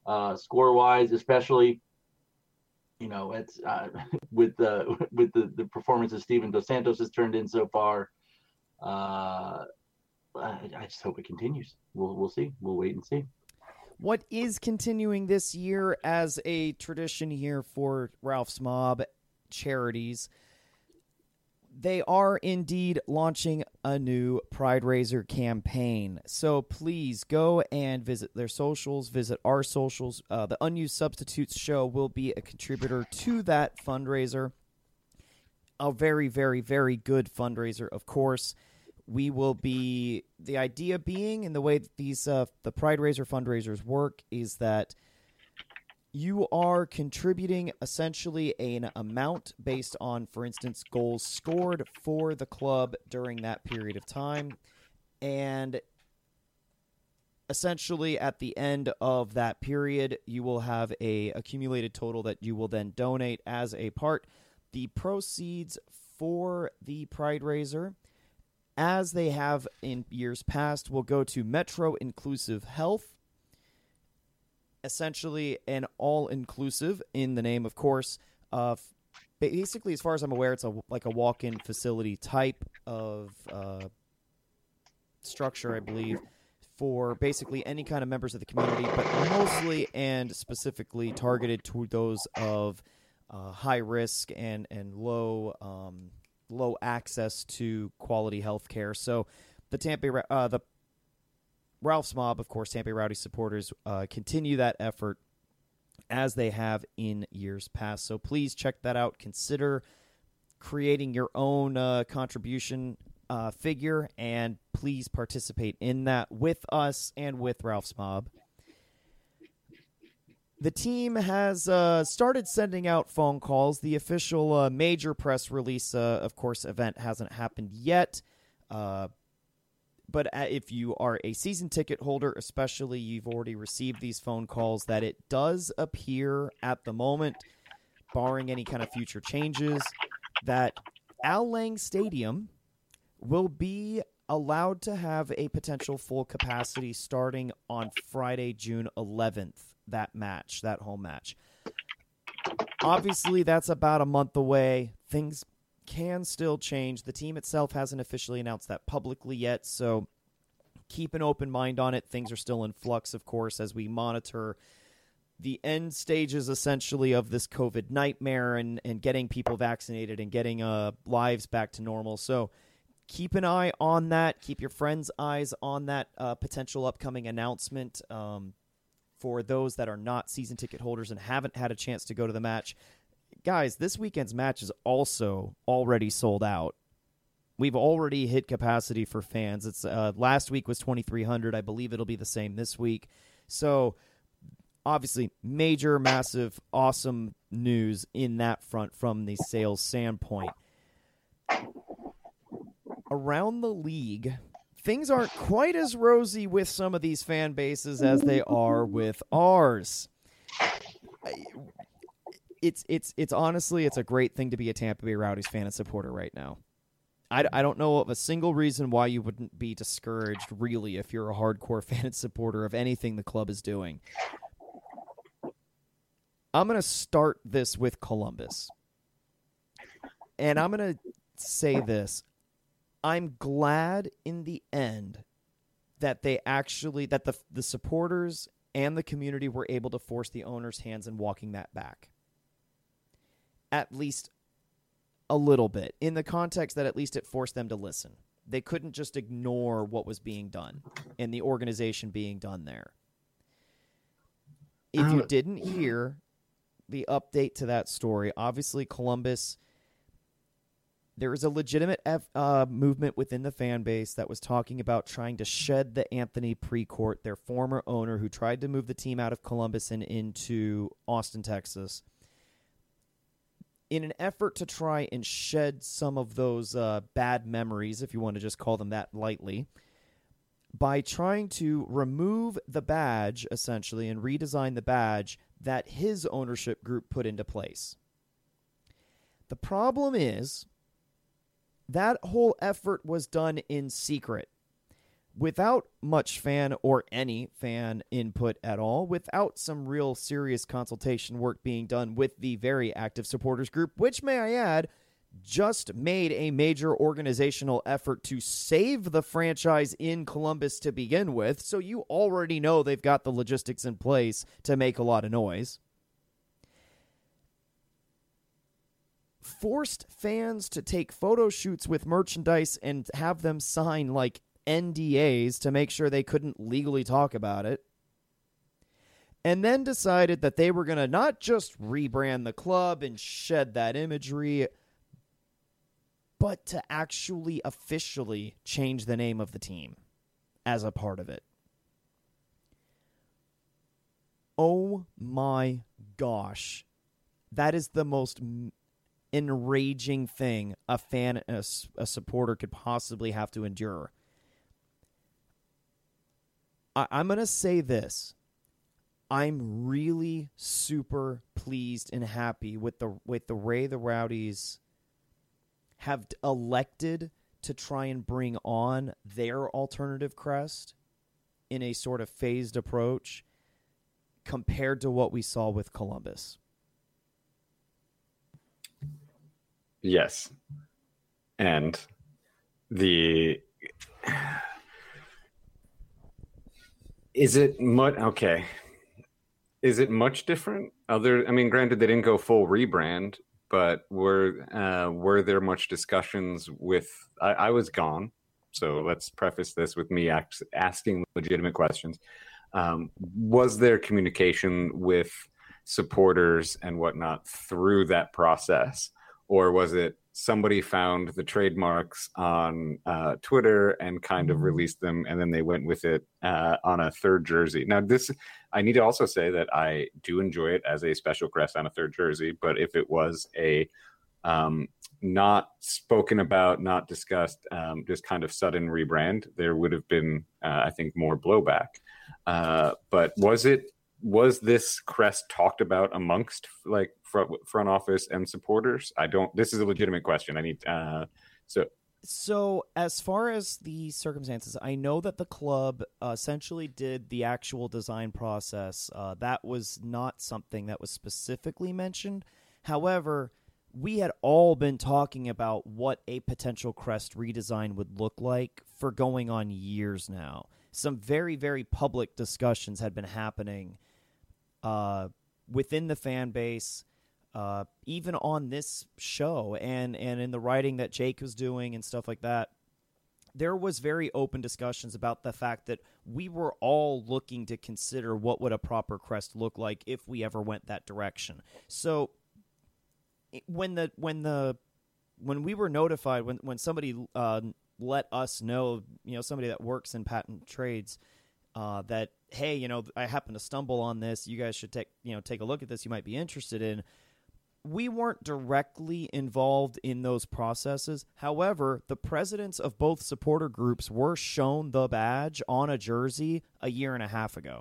uh, score wise, especially. You know, it's uh, with the with the, the performances Steven Dos Santos has turned in so far. Uh, I, I just hope it continues. We'll we'll see. We'll wait and see. What is continuing this year as a tradition here for Ralph's Mob Charities? They are indeed launching a new Pride Raiser campaign. So please go and visit their socials, visit our socials. Uh, the Unused Substitutes show will be a contributor to that fundraiser. A very, very, very good fundraiser, of course. We will be, the idea being, and the way that these uh, the Pride Raiser fundraisers work is that you are contributing essentially an amount based on, for instance, goals scored for the club during that period of time. And essentially at the end of that period, you will have a accumulated total that you will then donate as a part. The proceeds for the Pride Raiser, as they have in years past, will go to Metro Inclusive Health. Essentially an all-inclusive, in the name, of course, of basically, as far as I'm aware, it's a like a walk-in facility type of uh, structure, I believe, for basically any kind of members of the community, but mostly and specifically targeted to those of uh, high risk and and low um, low access to quality health care. So the Tampa uh, the Ralph's Mob, of course, Tampa Rowdy supporters uh, continue that effort as they have in years past. So please check that out. Consider creating your own uh, contribution uh, figure, and please participate in that with us and with Ralph's Mob. The team has uh, started sending out phone calls. The official uh, major press release, uh, of course, event hasn't happened yet. Uh But if you are a season ticket holder, especially, you've already received these phone calls that it does appear at the moment, barring any kind of future changes, that Al Lang Stadium will be allowed to have a potential full capacity starting on Friday, June eleventh, that match, that home match. Obviously, that's about a month away. Things can still change. The team itself hasn't officially announced that publicly yet, so keep an open mind on it. Things are still in flux, of course, as we monitor the end stages, essentially, of this COVID nightmare and, and getting people vaccinated and getting uh, lives back to normal. So keep an eye on that. Keep your friends' eyes on that uh, potential upcoming announcement. Um, for those that are not season ticket holders and haven't had a chance to go to the match, guys, this weekend's match is also already sold out. We've already hit capacity for fans. It's uh, last week was twenty-three hundred. I believe it'll be the same this week. So, obviously, major, massive, awesome news in that front from the sales standpoint. Around the league, things aren't quite as rosy with some of these fan bases as they are with ours. It's it's it's honestly, it's a great thing to be a Tampa Bay Rowdies fan and supporter right now. I, I don't know of a single reason why you wouldn't be discouraged, really, if you're a hardcore fan and supporter of anything the club is doing. I'm going to start this with Columbus. And I'm going to say this. I'm glad in the end that they actually, that the the supporters and the community were able to force the owner's hands in walking that back. At least a little bit, in the context that at least it forced them to listen. They couldn't just ignore what was being done and the organization being done there. If you didn't hear the update to that story, obviously Columbus, there is a legitimate F, uh, movement within the fan base that was talking about trying to shed the Anthony Precourt, their former owner, who tried to move the team out of Columbus and into Austin, Texas, in an effort to try and shed some of those uh, bad memories, if you want to just call them that lightly, by trying to remove the badge, essentially, and redesign the badge that his ownership group put into place. The problem is that whole effort was done in secret. without much fan or any fan input at all, without some real serious consultation work being done with the very active supporters group, which, may I add, just made a major organizational effort to save the franchise in Columbus to begin with, so you already know they've got the logistics in place to make a lot of noise. Forced fans to take photo shoots with merchandise and have them sign, like, N D As to make sure they couldn't legally talk about it. And then decided that they were going to not just rebrand the club and shed that imagery, but to actually officially change the name of the team as a part of it. Oh my gosh. That is the most enraging thing a fan and a, a supporter could possibly have to endure. I, I'm going to say this. I'm really super pleased and happy with the with the way the Rowdies have elected to try and bring on their alternative crest in a sort of phased approach compared to what we saw with Columbus. Yes. And the... Is it much... Okay. Is it much different? Other, I mean, granted, they didn't go full rebrand, but were uh, were there much discussions with... I, I was gone, so let's preface this with me act, asking legitimate questions. Um, was there communication with supporters and whatnot through that process? Or was it somebody found the trademarks on uh, Twitter and kind of released them, and then they went with it uh, on a third jersey? Now, this, I need to also say that I do enjoy it as a special crest on a third jersey, but if it was a um, not spoken about, not discussed, um, just kind of sudden rebrand, there would have been, uh, I think, more blowback. Uh, but was it, was this crest talked about amongst like front, front office and supporters? I don't, this is a legitimate question. I need, uh, so. So as far as the circumstances, I know that the club uh, essentially did the actual design process. Uh, that was not something that was specifically mentioned. However, we had all been talking about what a potential crest redesign would look like for going on years now. Some very, very public discussions had been happening uh, within the fan base, uh, even on this show and, and in the writing that Jake was doing and stuff like that. There was very open discussions about the fact that we were all looking to consider what would a proper crest look like if we ever went that direction. So when the when the when we were notified, when when somebody uh, let us know, you know, somebody that works in patent trades, uh, that, hey, you know, I happen to stumble on this. You guys should take, you know, take a look at this. You might be interested in. We weren't directly involved in those processes. However, the presidents of both supporter groups were shown the badge on a jersey a year and a half ago.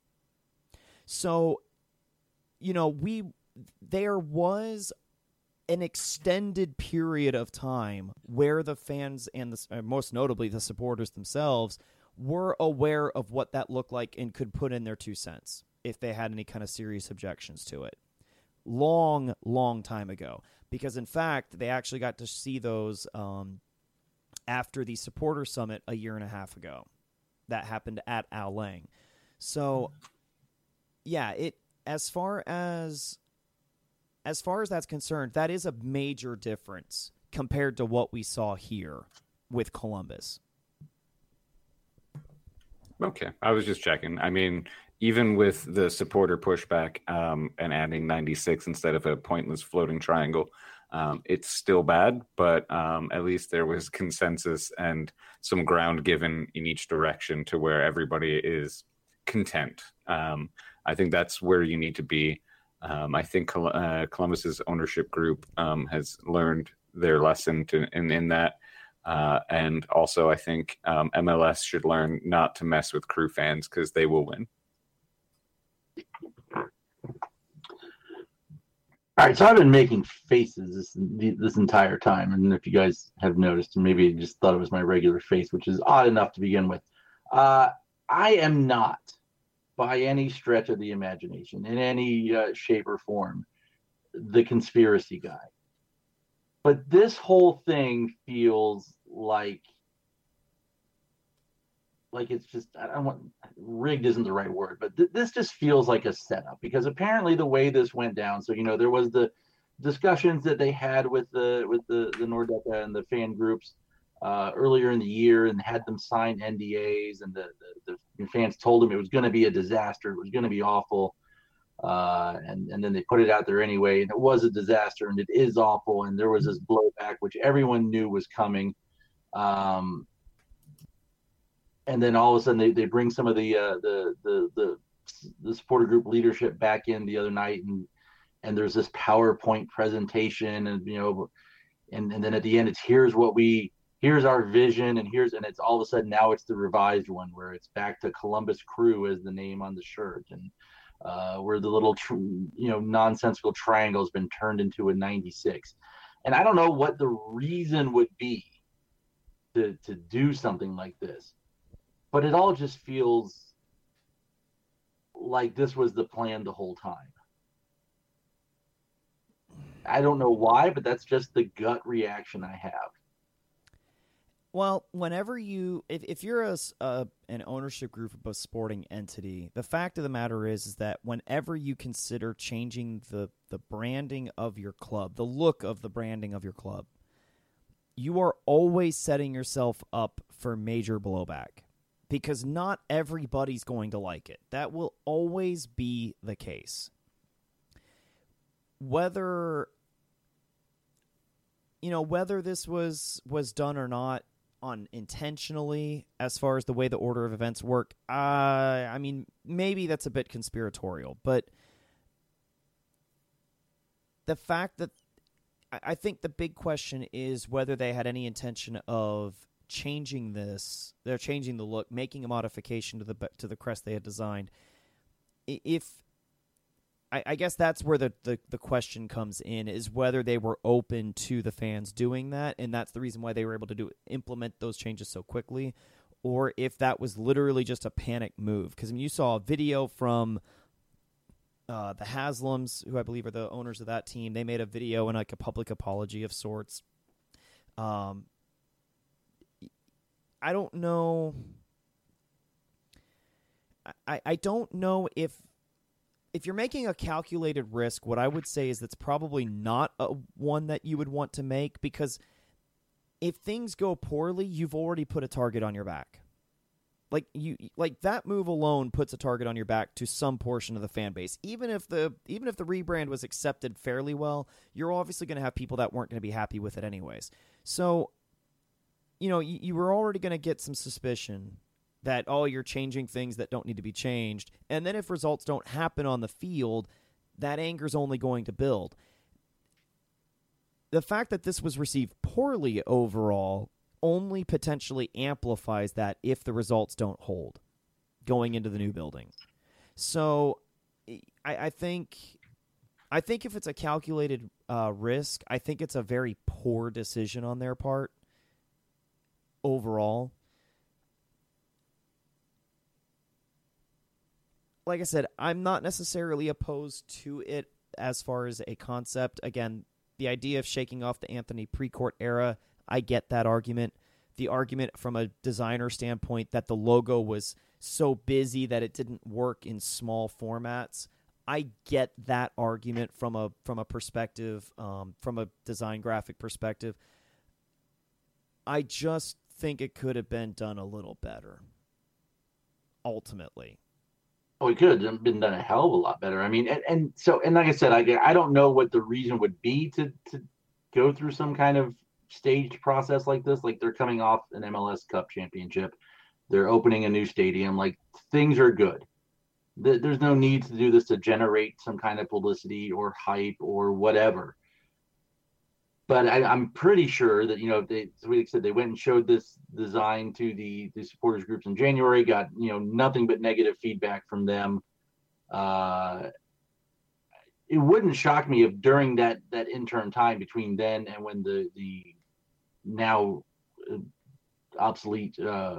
So, you know, we there was an extended period of time where the fans and the, most notably the supporters themselves were aware of what that looked like and could put in their two cents if they had any kind of serious objections to it. Long, long time ago. Because, in fact, they actually got to see those um, after the supporter summit a year and a half ago. That happened at Al Lang. So, yeah, it as far as... As far as that's concerned, that is a major difference compared to what we saw here with Columbus. Okay, I was just checking. I mean, even with the supporter pushback um, and adding ninety-six instead of a pointless floating triangle, um, it's still bad, but um, at least there was consensus and some ground given in each direction to where everybody is content. Um, I think that's where you need to be. Um, I think Col- uh, Columbus's ownership group um, has learned their lesson to, in, in that. Uh, and also, I think um, M L S should learn not to mess with Crew fans because they will win. All right, so I've been making faces this this entire time, and if you guys have noticed, maybe you just thought it was my regular face, which is odd enough to begin with. Uh, I am not, by any stretch of the imagination, in any uh, shape or form, the conspiracy guy. But this whole thing feels like, like it's just, I don't want, rigged isn't the right word, but th- this just feels like a setup, because apparently the way this went down, so, you know, there was the discussions that they had with the, with the, the Nordica and the fan groups uh, earlier in the year, and had them sign N D As, and the, the, the fans told them it was going to be a disaster. It was going to be awful. Uh, and, and then they put it out there anyway, and it was a disaster, and it is awful. And there was this blowback, which everyone knew was coming. Um, and then all of a sudden they, they bring some of the, uh, the, the, the, the supporter group leadership back in the other night. And, and there's this PowerPoint presentation, and, you know, and, and then at the end, it's, here's what we, here's our vision, and here's, and it's all of a sudden now it's the revised one, where it's back to Columbus Crew as the name on the shirt. And, Uh, where the little, tr- you know, nonsensical triangle has been turned into a ninety-six. And I don't know what the reason would be to to do something like this, but it all just feels like this was the plan the whole time. I don't know why, but that's just the gut reaction I have. Well, whenever you, if, if you're a, a, an ownership group of a sporting entity, the fact of the matter is, is that whenever you consider changing the, the branding of your club, the look of the branding of your club, you are always setting yourself up for major blowback, because not everybody's going to like it. That will always be the case. Whether, you know, whether this was, was done or not, on intentionally, as far as the way the order of events work, uh, I mean, maybe that's a bit conspiratorial, but the fact that I think the big question is whether they had any intention of changing this, they're changing the look, making a modification to the to the crest they had designed. If I, I guess that's where the, the, the question comes in, is whether they were open to the fans doing that, and that's the reason why they were able to do implement those changes so quickly, or if that was literally just a panic move. Because I mean, you saw a video from uh, the Haslams, who I believe are the owners of that team. They made a video and like a public apology of sorts. Um, I don't know. I, I don't know if If you're making a calculated risk, what I would say is that's probably not a, one that you would want to make, because if things go poorly, you've already put a target on your back. Like you, like that move alone puts a target on your back to some portion of the fan base. Even if the even if the rebrand was accepted fairly well, you're obviously going to have people that weren't going to be happy with it anyways. So, you know, you, you were already going to get some suspicion that, oh, you're changing things that don't need to be changed. And then if results don't happen on the field, that anger's only going to build. The fact that this was received poorly overall only potentially amplifies that if the results don't hold going into the new building. So I, I think I think if it's a calculated uh, risk, I think it's a very poor decision on their part overall. Like I said, I'm not necessarily opposed to it as far as a concept. Again, the idea of shaking off the Anthony Precourt era, I get that argument. The argument from a designer standpoint that the logo was so busy that it didn't work in small formats, I get that argument from a from a perspective, um, from a design graphic perspective. I just think it could have been done a little better, ultimately. Oh, it could have been done a hell of a lot better. I mean, and, and so, and like I said, I, I don't know what the reason would be to, to go through some kind of staged process like this. Like, they're coming off an M L S Cup championship. They're opening a new stadium. Like, things are good. There's no need to do this to generate some kind of publicity or hype or whatever. But I, I'm pretty sure that, you know, they, like I said, they went and showed this design to the, the supporters groups in January, got, you know, nothing but negative feedback from them. Uh, it wouldn't shock me if during that, that interim time between then and when the, the now obsolete uh,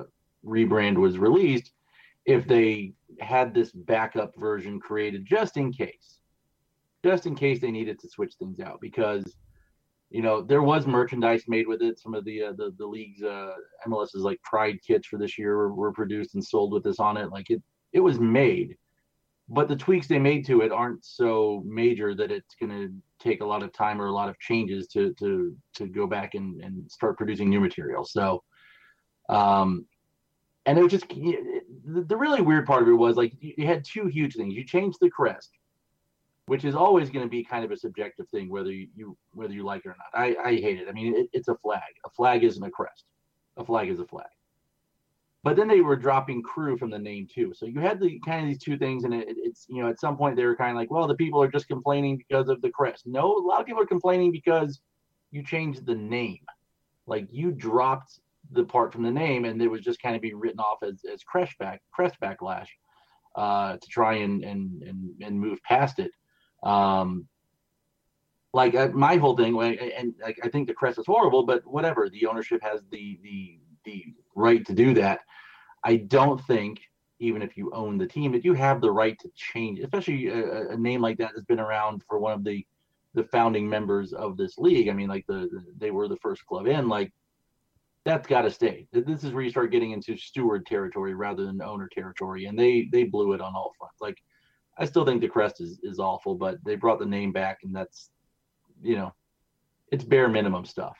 rebrand was released, if they had this backup version created just in case, just in case they needed to switch things out, because you know there was merchandise made with it. Some of the uh, the the league's uh, M L S's like Pride kits for this year were, were produced and sold with this on it. Like it it was made, but the tweaks they made to it aren't so major that it's going to take a lot of time or a lot of changes to to to go back and, and start producing new material. So, um, and it was just it, the, the really weird part of it was like you, you had two huge things. You changed the crest, which is always going to be kind of a subjective thing, whether you, you whether you like it or not. I, I hate it. I mean, it, it's a flag. A flag isn't a crest. A flag is a flag. But then they were dropping crew from the name too. So you had the kind of these two things, and it, it's you know at some point they were kind of like, well, the people are just complaining because of the crest. No, a lot of people are complaining because you changed the name. Like you dropped the part from the name, and it was just kind of be written off as as crest back crest backlash uh, to try and and and and move past it. Um, like uh, my whole thing, and, and like I think the crest is horrible, but whatever. The ownership has the the the right to do that. I don't think, even if you own the team, that you have the right to change, especially a, a name like that has been around for one of the the founding members of this league. I mean, like the, the they were the first club in. Like that's got to stay. This is where you start getting into steward territory rather than owner territory, and they they blew it on all fronts. Like I still think the crest is is awful, but they brought the name back, and that's you know, it's bare minimum stuff.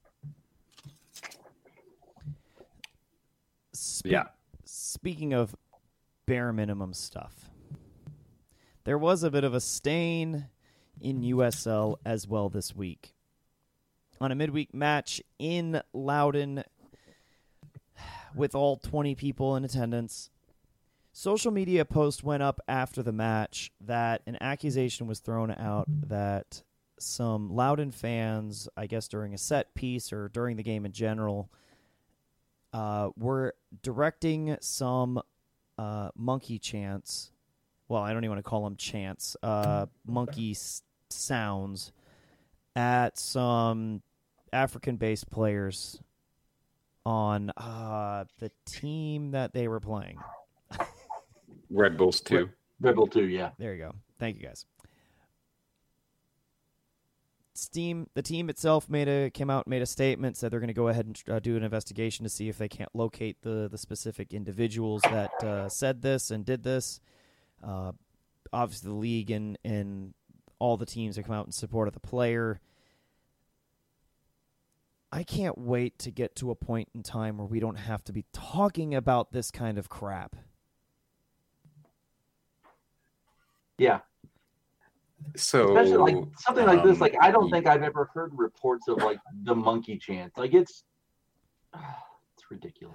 Spe- Yeah. Speaking of bare minimum stuff, there was a bit of a stain in U S L as well this week. On a midweek match in Loudoun with all twenty people in attendance, social media post went up after the match that an accusation was thrown out that some Loudoun fans, I guess during a set piece or during the game in general, Uh, we're directing some uh, monkey chants. Well, I don't even want to call them chants. Uh, monkey s- sounds at some African-based players on uh, the team that they were playing. Red Bulls too. Red Bull two, yeah. There you go. Thank you, guys. Steam, the team itself made a came out and made a statement, said they're going to go ahead and uh, do an investigation to see if they can't locate the the specific individuals that uh, said this and did this. Uh, obviously, the league and and all the teams that come out in support of the player. I can't wait to get to a point in time where we don't have to be talking about this kind of crap. Yeah. So Especially like something like this, um, like I don't think I've ever heard reports of like the monkey chant. Like it's it's ridiculous.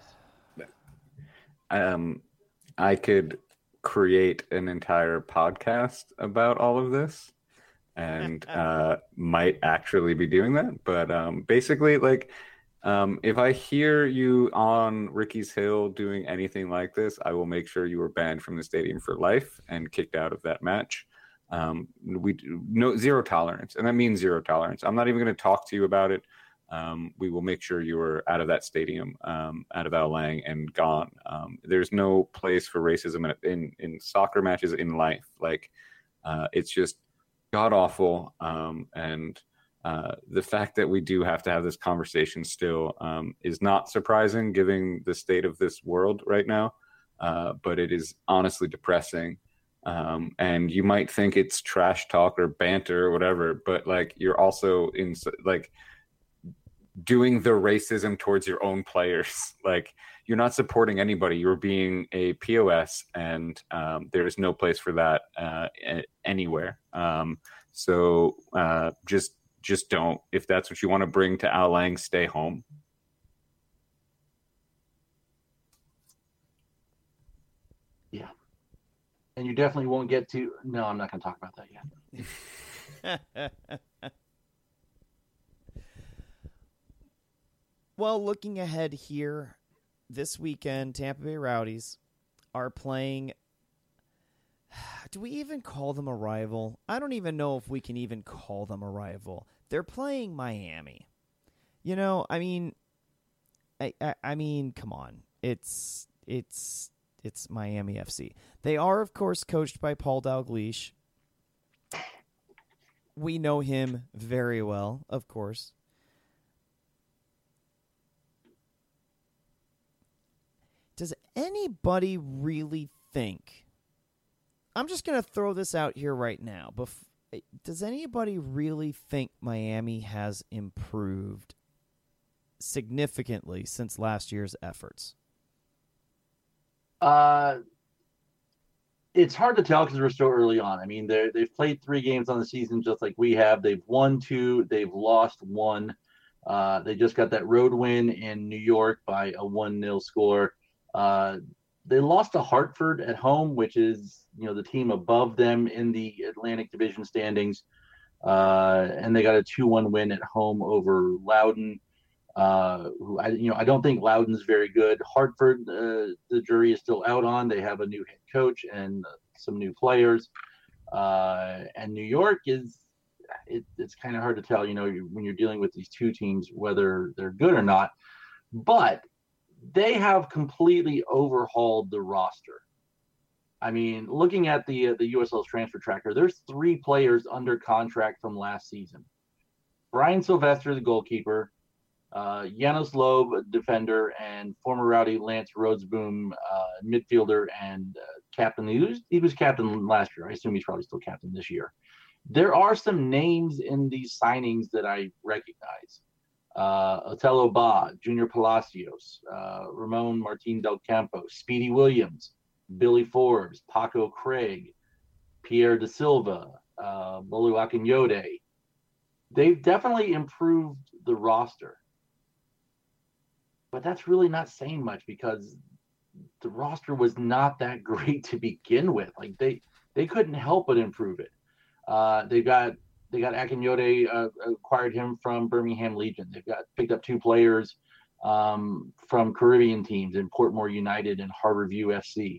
um, I could create an entire podcast about all of this, and uh, might actually be doing that. But um, basically, like, um, if I hear you on Ricky's Hill doing anything like this, I will make sure you are banned from the stadium for life and kicked out of that match. Um, we do no zero tolerance, and that means zero tolerance. I'm not even going to talk to you about it. Um, we will make sure you are out of that stadium, um, out of Al Lang and gone. Um, there's no place for racism in, in, in soccer matches in life. Like, uh, it's just god awful. Um, and, uh, the fact that we do have to have this conversation still, um, is not surprising given the state of this world right now. Uh, but it is honestly depressing. Um, and you might think it's trash talk or banter or whatever, but like, you're also in like, doing the racism towards your own players. Like, you're not supporting anybody. You're being a P O S, and um, there is no place for that uh, anywhere. Um, so uh, just just don't. If that's what you want to bring to Al Lang, stay home. Yeah. And you definitely won't get to... No, I'm not going to talk about that yet. Well, looking ahead here, this weekend, Tampa Bay Rowdies are playing... Do we even call them a rival? I don't even know if we can even call them a rival. They're playing Miami. You know, I mean... I, I, I mean, come on. It's it's it's Miami F C. They are, of course, coached by Paul Dalglish. We know him very well, of course. Does anybody really think? I'm just going to throw this out here right now. Bef- does anybody really think Miami has improved significantly since last year's efforts? Uh, it's hard to tell because we're so early on. I mean, they they've played three games on the season just like we have. They've won two. They've lost one. Uh, they just got that road win in New York by a one nil score. Uh, they lost to Hartford at home, which is, you know, the team above them in the Atlantic Division standings. Uh, and they got a two one win at home over Loudoun. Uh, who I, you know, I don't think Loudoun's very good. Hartford, uh, the jury is still out on. They have a new head coach and uh, some new players. Uh, and New York is, it, it's kind of hard to tell, you know, you, when you're dealing with these two teams, whether they're good or not. But they have completely overhauled the roster. I mean, looking at the uh, the U S L's transfer tracker, there's three players under contract from last season. Brian Sylvester, the goalkeeper, uh, Janos Loeb, defender, and former Rowdy Lance Rhodesboom, uh, midfielder and uh, captain. He was, he was captain last year. I assume he's probably still captain this year. There are some names in these signings that I recognize. Uh, Otello Ba, Junior Palacios, uh, Ramon Martin Del Campo, Speedy Williams, Billy Forbes, Paco Craig, Pierre Da Silva, uh, Bolu Akinyode. They've definitely improved the roster. But that's really not saying much because the roster was not that great to begin with. Like they, they couldn't help but improve it. Uh, they got They got Akinyode, uh, acquired him from Birmingham Legion. They've got picked up two players um, from Caribbean teams in Portmore United and Harborview F C.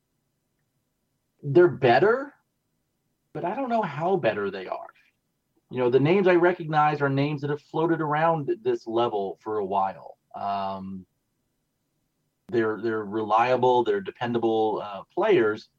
They're better, but I don't know how better they are. You know, the names I recognize are names that have floated around at this level for a while. Um, they're they're reliable, they're dependable uh, players.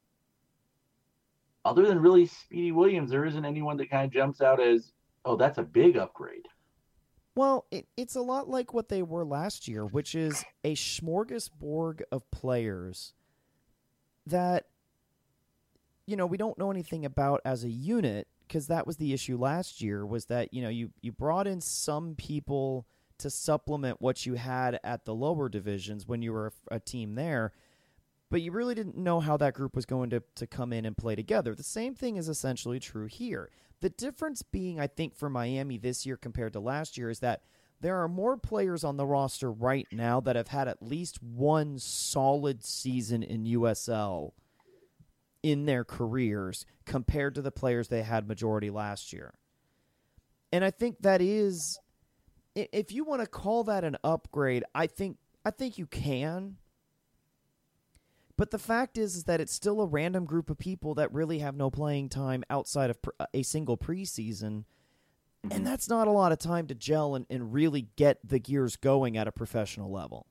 Other than really Speedy Williams, there isn't anyone that kind of jumps out as, oh, that's a big upgrade. Well, it, it's a lot like what they were last year, which is a smorgasbord of players that, you know, we don't know anything about as a unit, because that was the issue last year, was that, you know, you, you brought in some people to supplement what you had at the lower divisions when you were a, a team there, but you really didn't know how that group was going to, to come in and play together. The same thing is essentially true here. The difference being, I think, for Miami this year compared to last year is that there are more players on the roster right now that have had at least one solid season in U S L in their careers compared to the players they had majority last year. And I think that is, if you want to call that an upgrade, I think I think you can. But the fact is, is that it's still a random group of people that really have no playing time outside of a single preseason. And that's not a lot of time to gel and, and really get the gears going at a professional level.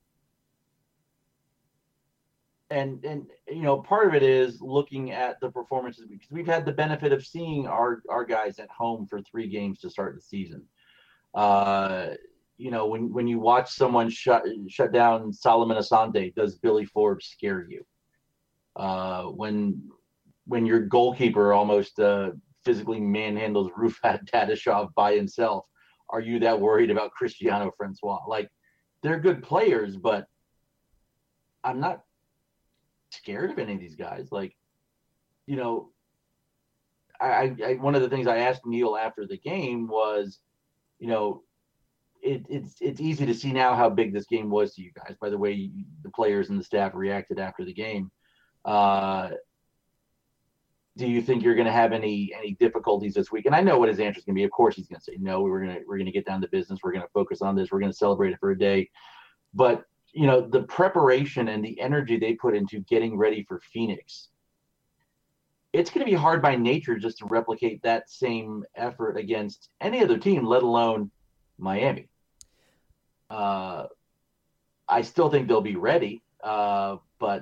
And, and you know, part of it is looking at the performances, because we've had the benefit of seeing our, our guys at home for three games to start the season. Uh, you know, when, when you watch someone shut, shut down Solomon Asante, does Billy Forbes scare you? Uh, when when your goalkeeper almost uh, physically manhandles Rufat Dadashov by himself, are you that worried about Cristiano Francois? Like, they're good players, but I'm not scared of any of these guys. Like, you know, I, I one of the things I asked Neil after the game was, you know, it, it's it's easy to see now how big this game was to you guys by the way you, the players and the staff reacted after the game. Uh, do you think you're going to have any any difficulties this week? And I know what his answer is going to be. Of course, he's going to say no. We're going to we're going to get down to business. We're going to focus on this. We're going to celebrate it for a day. But you know, the preparation and the energy they put into getting ready for Phoenix, it's going to be hard by nature just to replicate that same effort against any other team, let alone Miami. Uh, I still think they'll be ready, uh, but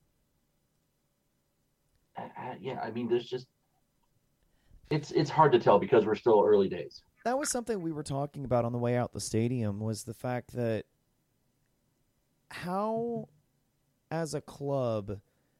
uh, yeah, I mean, there's just it's it's hard to tell because we're still early days. That was something we were talking about on the way out the stadium, was the fact that how, as a club,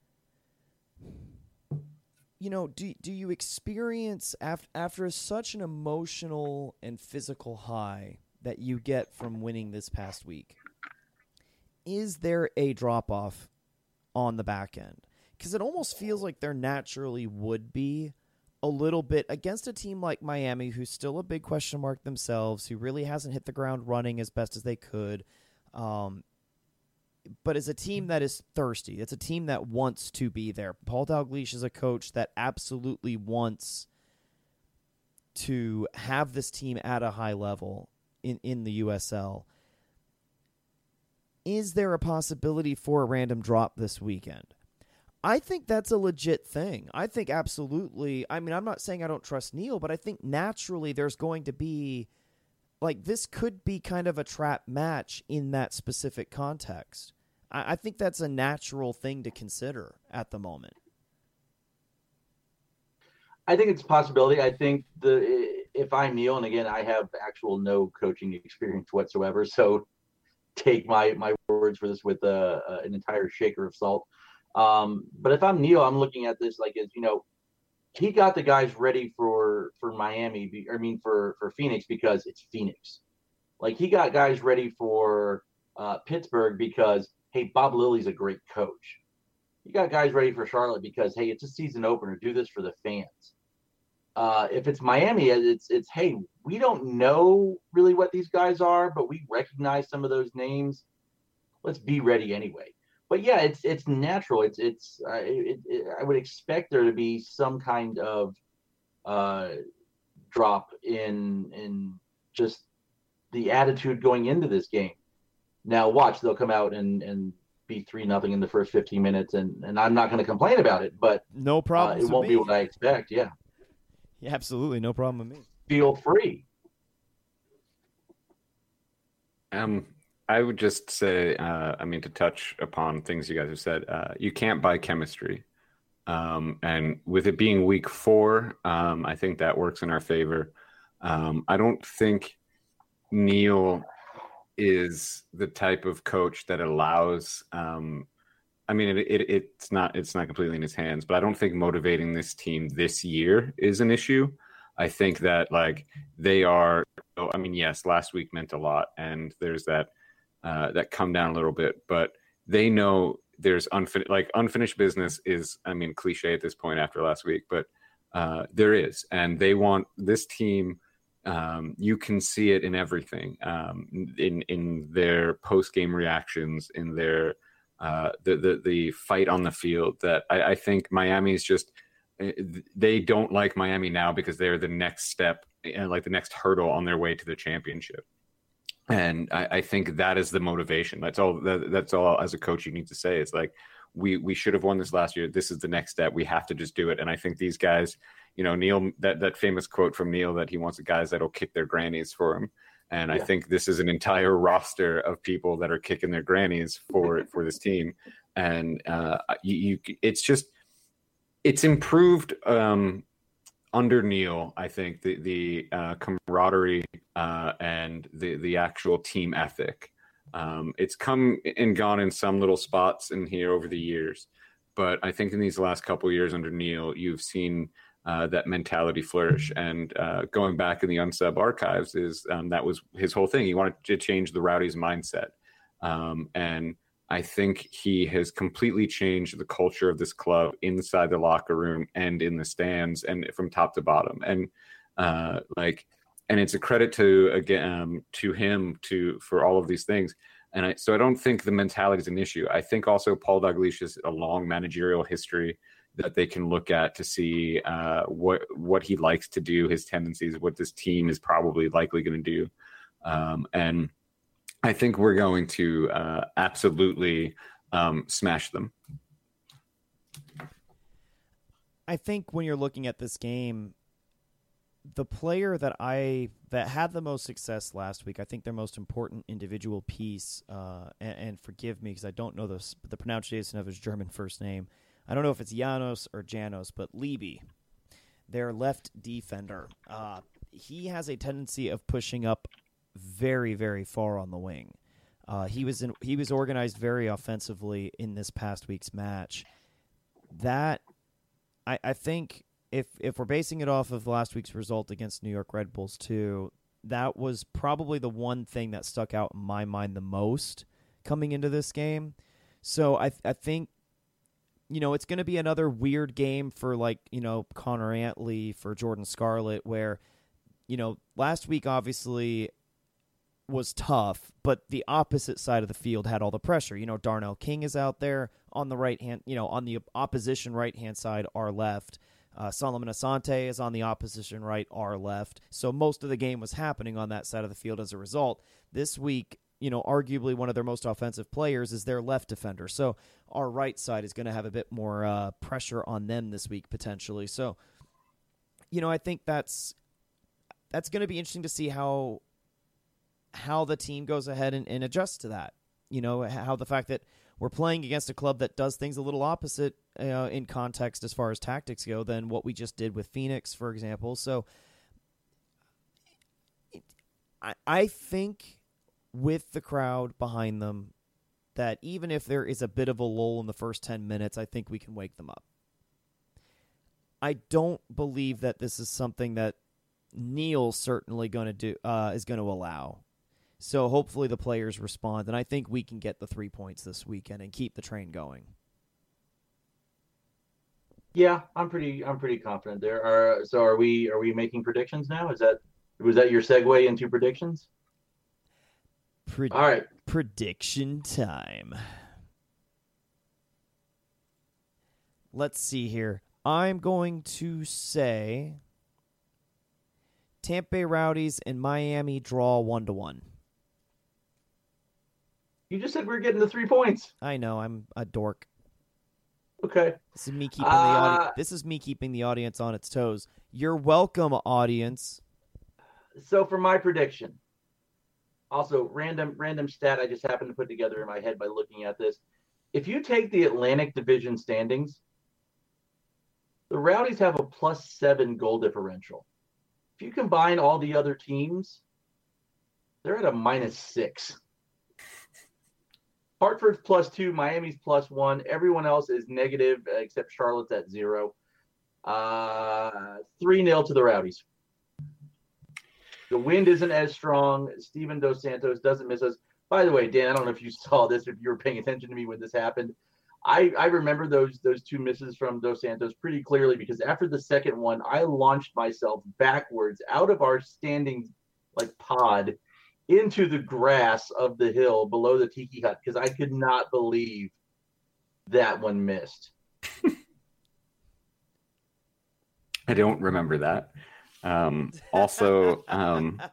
you know, do do you experience after after such an emotional and physical high that you get from winning this past week? Is there a drop off on the back end? Because it almost feels like there naturally would be a little bit against a team like Miami, who's still a big question mark themselves, who really hasn't hit the ground running as best as they could. Um, but is a team that is thirsty. It's a team that wants to be there. Paul Dalglish is a coach that absolutely wants to have this team at a high level in, in the U S L. Is there a possibility for a random drop this weekend? I think that's a legit thing. I think absolutely. I mean, I'm not saying I don't trust Neil, but I think naturally there's going to be, like, this could be kind of a trap match in that specific context. I, I think that's a natural thing to consider at the moment. I think it's a possibility. I think the if I'm Neil, and again, I have actual no coaching experience whatsoever, so take my, my words for this with uh, uh, an entire shaker of salt. Um, but if I'm Neil, I'm looking at this like, as you know, he got the guys ready for, for Miami. Be, I mean, for, for Phoenix, because it's Phoenix. Like, he got guys ready for uh, Pittsburgh because, hey, Bob Lilly's a great coach. You got guys ready for Charlotte because, hey, it's a season opener. Do this for the fans. Uh, if it's Miami, it's, it's, hey, we don't know really what these guys are, but we recognize some of those names. Let's be ready anyway. But yeah, it's it's natural. It's it's uh, it, it, I would expect there to be some kind of uh, drop in in just the attitude going into this game. Now, watch, they'll come out and and be three nothing in the first fifteen minutes, and and I'm not going to complain about it. But no problem. Uh, it won't be what I expect. Yeah. Yeah, absolutely, no problem with me. Feel free. Um. I would just say, uh, I mean, to touch upon things you guys have said, uh, you can't buy chemistry. Um, and with it being week four, um, I think that works in our favor. Um, I don't think Neil is the type of coach that allows, um, I mean, it, it, it's not, it's not completely in his hands, but I don't think motivating this team this year is an issue. I think that, like, they are, I mean, yes, last week meant a lot, and there's that, Uh, that come down a little bit, but they know there's unfinished, like unfinished business is, I mean, cliche at this point after last week, but uh, there is, and they want this team. Um, you can see it in everything, um, in in their post game reactions, in their uh, the the the fight on the field. That I, I think Miami is just, they don't like Miami now because they're the next step, like the next hurdle on their way to the championship. And I, I think that is the motivation. That's all. That, that's all. As a coach, you need to say. It's like, we we should have won this last year. This is the next step. We have to just do it. And I think these guys, you know, Neil, that that famous quote from Neil that he wants the guys that'll kick their grannies for him. And yeah. I think this is an entire roster of people that are kicking their grannies for for this team. And uh, you, you, it's just, it's improved. Um, Under Neil, I think the the uh, camaraderie uh, and the the actual team ethic, um, it's come and gone in some little spots in here over the years, but I think in these last couple of years under Neil, you've seen uh, that mentality flourish. And uh, going back in the unsub archives, is um, that was his whole thing. He wanted to change the Rowdies' mindset, um, and I think he has completely changed the culture of this club inside the locker room and in the stands and from top to bottom. And uh, like, and it's a credit to, again, um, to him to, for all of these things. And I, so I don't think the mentality is an issue. I think also Paul Dalglish has a long managerial history that they can look at to see uh, what, what he likes to do, his tendencies, what this team is probably likely going to do. Um, and, I think we're going to uh, absolutely um, smash them. I think when you're looking at this game, the player that I that had the most success last week, I think their most important individual piece, uh, and, and forgive me because I don't know the the pronunciation of his German first name. I don't know if it's Janos or Janos, but Liebe, their left defender. Uh, he has a tendency of pushing up very, very far on the wing. Uh, he was in, he was organized very offensively in this past week's match. That I, I think. If if we're basing it off of last week's result against New York Red Bulls too, that was probably the one thing that stuck out in my mind the most coming into this game. So I I think, you know, it's going to be another weird game for, like, you know, Connor Antley, for Jordan Scarlett, where, you know, last week obviously was tough, but the opposite side of the field had all the pressure. You know, Darnell King is out there on the right hand, you know, on the opposition right hand side, our left. Uh, Solomon Asante is on the opposition right, our left. So most of the game was happening on that side of the field as a result. This week, you know, arguably one of their most offensive players is their left defender. So our right side is going to have a bit more uh, pressure on them this week potentially. So, you know, I think that's that's going to be interesting to see how how the team goes ahead and, and adjusts to that. You know, how the fact that we're playing against a club that does things a little opposite uh, in context as far as tactics go than what we just did with Phoenix, for example. So it, I, I think with the crowd behind them that even if there is a bit of a lull in the first ten minutes, I think we can wake them up. I don't believe that this is something that Neil's certainly going to do uh, is going to allow. So hopefully the players respond, and I think we can get the three points this weekend and keep the train going. Yeah, I'm pretty I'm pretty confident there. Are so are we are we making predictions now? Is that was that your segue into predictions? Pre- All right. Prediction time. Let's see here. I'm going to say Tampa Bay Rowdies and Miami draw one to one. You just said we we're getting the three points. I know, I'm a dork. Okay. This is me keeping uh, the audience. This is me keeping the audience on its toes. You're welcome, audience. So for my prediction, also random random stat I just happened to put together in my head by looking at this. If you take the Atlantic Division standings, the Rowdies have a plus seven goal differential. If you combine all the other teams, they're at a minus six. Hartford's plus two, Miami's plus one. Everyone else is negative except Charlotte's at zero. Uh, three nil to the Rowdies. The wind isn't as strong. Steven Dos Santos doesn't miss us. By the way, Dan, I don't know if you saw this, if you were paying attention to me when this happened. I, I remember those those two misses from Dos Santos pretty clearly because after the second one, I launched myself backwards out of our standing like pod into the grass of the hill below the tiki hut because I could not believe that one missed. I don't remember that. Um, also, um,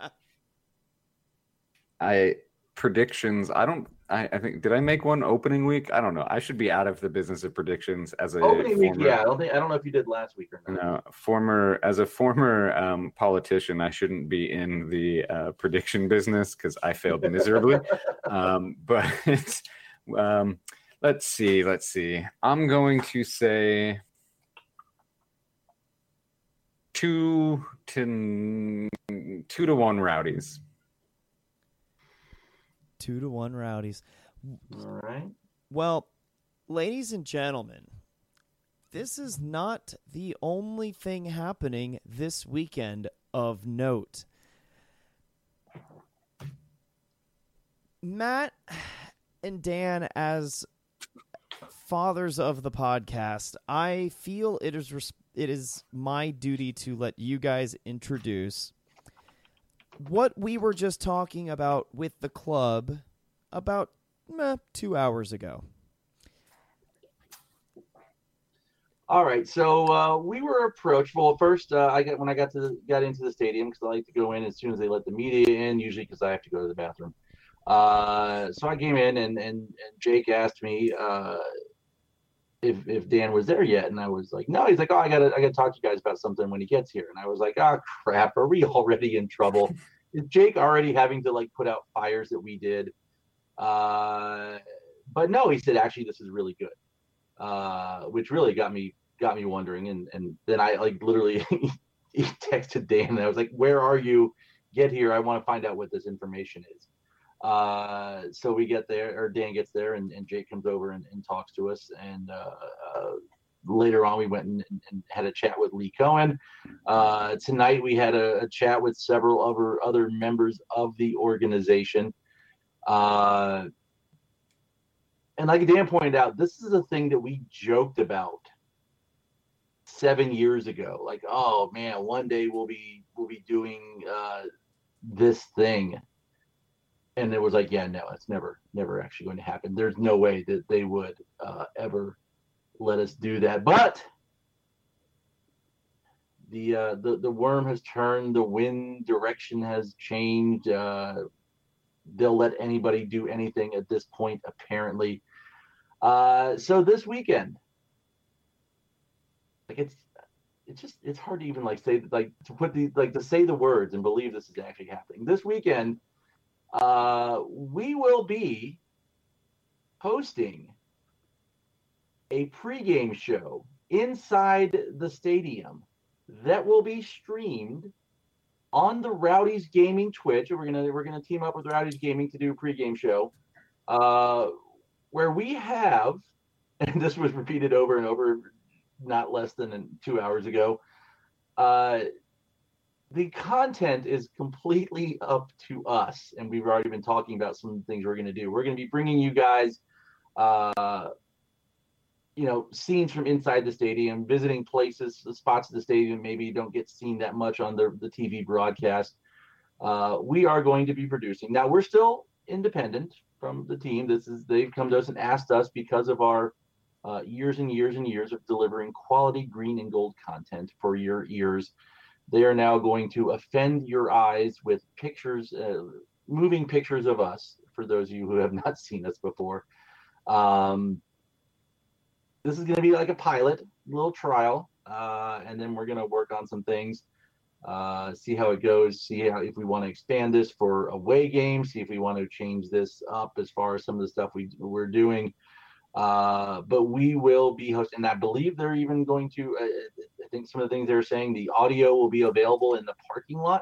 I predictions. I don't. I, I think did I make one opening week? I don't know. I should be out of the business of predictions as a opening former, week. Yeah, I don't think. I don't know if you did last week or not. No, former as a former um, politician, I shouldn't be in the uh, prediction business because I failed miserably. um, but um, let's see. Let's see. I'm going to say two to two to one Rowdies. Two to one Rowdies. All right. Well, ladies and gentlemen, this is not the only thing happening this weekend of note. Matt and Dan, as fathers of the podcast, I feel it is res- it is my duty to let you guys introduce what we were just talking about with the club about eh, two hours ago. All right, so uh, we were approached. Well, first, uh, I got when I got to the, got into the stadium because I like to go in as soon as they let the media in, usually because I have to go to the bathroom. Uh, so I came in, and and, and Jake asked me, uh, if if Dan was there yet, and I was like, no. He's like, oh, I gotta I gotta talk to you guys about something when he gets here. And I was like, oh crap, are we already in trouble? Is Jake already having to like put out fires that we did? Uh, but no, he said actually this is really good, uh, which really got me got me wondering. And and then I like literally he texted Dan, and I was like, where are you? Get here. I want to find out what this information is. Uh, so we get there, or Dan gets there, and, and Jake comes over and, and talks to us. And uh, uh, later on, we went and, and had a chat with Lee Cohen. Uh, tonight, we had a, a chat with several other other members of the organization. Uh, and like Dan pointed out, this is a thing that we joked about seven years ago. Like, oh man, one day we'll be we'll be doing uh, this thing. And it was like, yeah, no, it's never, never actually going to happen. There's no way that they would uh, ever let us do that. But the uh, the the worm has turned. The wind direction has changed. Uh, they'll let anybody do anything at this point, apparently. Uh, so this weekend, like it's it's just it's hard to even like say like to put the like to say the words and believe this is actually happening. This weekend. Uh, we will be hosting a pregame show inside the stadium that will be streamed on the Rowdies Gaming Twitch. We're gonna we're gonna team up with Rowdies Gaming to do a pregame show, uh, where we have, and this was repeated over and over, not less than two hours ago. Uh, The content is completely up to us, and we've already been talking about some things we're going to do. We're going to be bringing you guys, uh, you know, scenes from inside the stadium, visiting places, the spots of the stadium maybe don't get seen that much on the, the T V broadcast. Uh, we are going to be producing. Now, we're still independent from the team. This is they've come to us and asked us because of our uh, years and years and years of delivering quality green and gold content for your ears. They are now going to offend your eyes with pictures, uh, moving pictures of us, for those of you who have not seen us before. Um, this is going to be like a pilot, little trial, uh, and then we're going to work on some things, uh, see how it goes, see how if we want to expand this for away games, see if we want to change this up as far as some of the stuff we, we're doing. Uh, but we will be hosting, and I believe they're even going to, uh, I think some of the things they're saying, the audio will be available in the parking lot.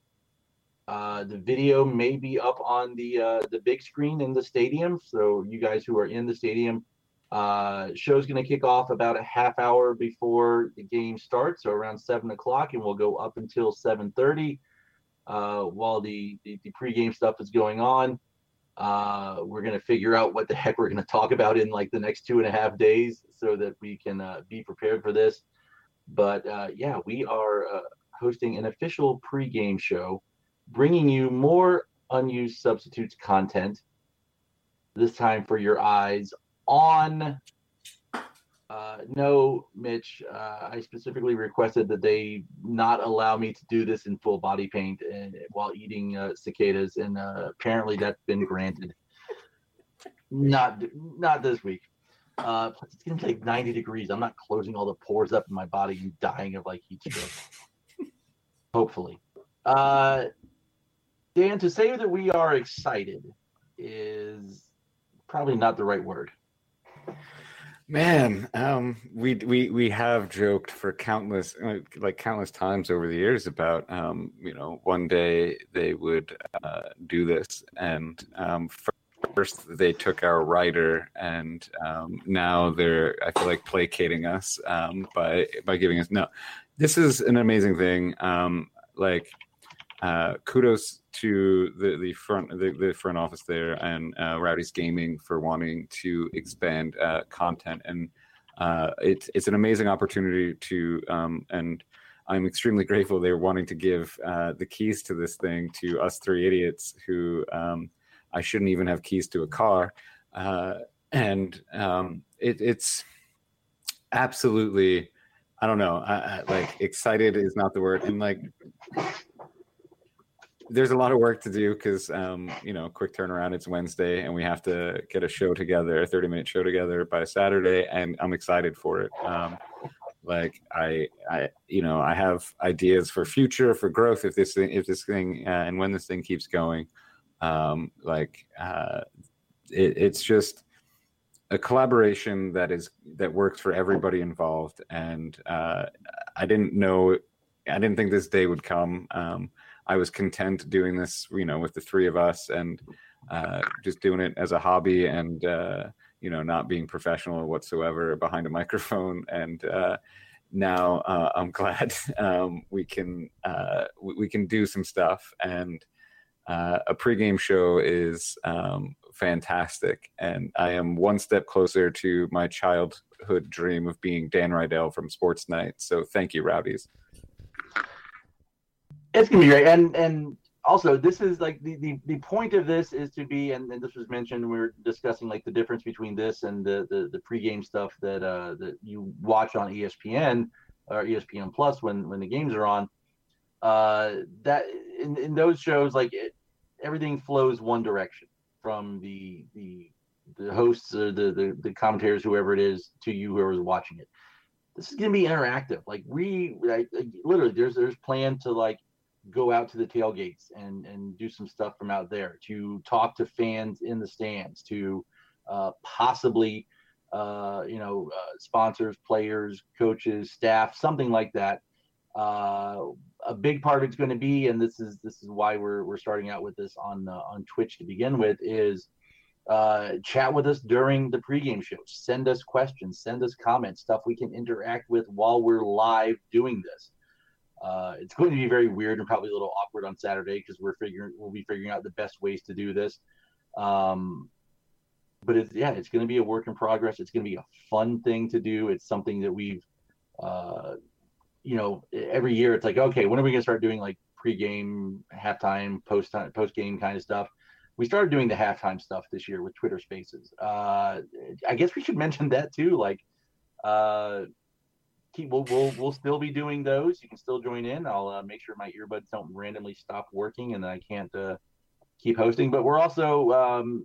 Uh, the video may be up on the uh, the big screen in the stadium. So you guys who are in the stadium, uh, show's going to kick off about a half hour before the game starts, so around seven o'clock, and we'll go up until seven thirty uh, while the, the, the pregame stuff is going on. Uh, we're going to figure out what the heck we're going to talk about in like the next two and a half days so that we can uh, be prepared for this. But uh, yeah, we are uh, hosting an official pregame show, bringing you more unused substitutes content, this time for your eyes on. Uh, no, Mitch, uh, I specifically requested that they not allow me to do this in full body paint and, while eating uh, cicadas, and uh, apparently that's been granted. Not not this week. Uh, plus it's going to take ninety degrees. I'm not closing all the pores up in my body and dying of like heat stroke. Hopefully. Uh, Dan, to say that we are excited is probably not the right word. Man, um, we we we have joked for countless like countless times over the years about um, you know, one day they would uh, do this, and um, first they took our writer, and um, now they're I feel like placating us um, by by giving us no. This is an amazing thing. Um, like uh, kudos to the the front the, the front office there and uh, Rowdies Gaming for wanting to expand uh, content, and uh, it's it's an amazing opportunity to um, and I'm extremely grateful they're wanting to give uh, the keys to this thing to us three idiots who um, I shouldn't even have keys to a car, uh, and um, it, it's absolutely I don't know I, I, like excited is not the word, and like. there's a lot of work to do because, um, you know, quick turnaround. It's Wednesday, and we have to get a show together, a thirty minute show together by Saturday, and I'm excited for it. Um, like I, I, you know, I have ideas for future, for growth. If this thing, if this thing, uh, and when this thing keeps going, um, like uh, it, it's just a collaboration that is that works for everybody involved. And uh, I didn't know, I didn't think this day would come. Um, I was content doing this, you know, with the three of us and uh, just doing it as a hobby and, uh, you know, not being professional whatsoever behind a microphone. And uh, now uh, I'm glad um, we can uh, we, we can do some stuff. And uh, a pregame show is um, fantastic. And I am one step closer to my childhood dream of being Dan Rydell from Sports Night. So thank you, Rowdies. It's gonna be great, and and also this is like the the, the point of this is to be, and, and this was mentioned. We were discussing like the difference between this and the the, the pregame stuff that uh that you watch on E S P N or E S P N Plus when when the games are on. Uh, that in, in those shows, like it, everything flows one direction from the the the hosts or the, the the commentators, whoever it is, to you whoever's watching it. This is gonna be interactive. Like we like, like literally, there's there's plan to like. Go out to the tailgates and and do some stuff from out there, to talk to fans in the stands, to uh, possibly uh, you know uh, sponsors, players, coaches, staff, something like that. Uh, a big part of it's going to be, and this is this is why we're we're starting out with this on uh, on Twitch to begin with, is uh, chat with us during the pregame show. Send us questions, send us comments, stuff we can interact with while we're live doing this. Uh, it's going to be very weird and probably a little awkward on Saturday because we're figuring we'll be figuring out the best ways to do this. Um, but it's yeah, it's going to be a work in progress. It's going to be a fun thing to do. It's something that we've, uh, you know, every year it's like, okay, when are we going to start doing like pregame, halftime, post time, post game kind of stuff? We started doing the halftime stuff this year with Twitter Spaces. Uh, I guess we should mention that too, like. Uh, Keep, we'll, we'll we'll still be doing those. You can still join in. I'll uh, make sure my earbuds don't randomly stop working and I can't uh, keep hosting. But we're also, um,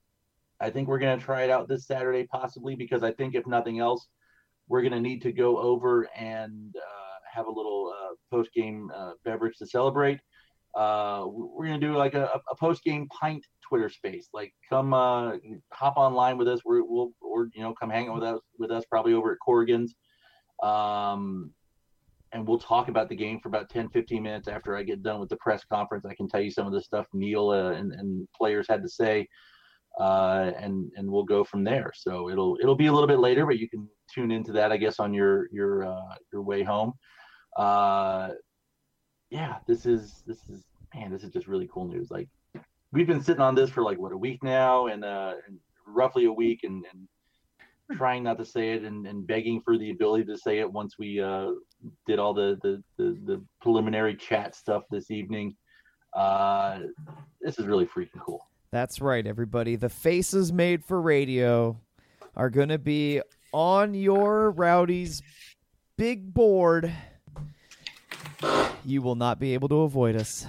I think we're going to try it out this Saturday possibly, because I think if nothing else, we're going to need to go over and uh, have a little uh, post-game uh, beverage to celebrate. Uh, we're going to do like a, a post-game pint Twitter space. Like come uh, hop online with us. We're, we'll or you know come hang out with us with us probably over at Corrigan's. Um, and we'll talk about the game for about ten, fifteen minutes after I get done with the press conference. I can tell you some of the stuff Neil uh, and, and players had to say, uh, and and we'll go from there. So it'll it'll be a little bit later, but you can tune into that, I guess, on your your uh, your way home. Uh, yeah, this is this is man, this is just really cool news. Like we've been sitting on this for like what a week now, and, uh, and roughly a week, and. and trying not to say it and, and begging for the ability to say it once we uh, did all the, the, the, the preliminary chat stuff this evening. Uh, this is really freaking cool. That's right, everybody. The faces made for radio are going to be on your Rowdy's big board. You will not be able to avoid us.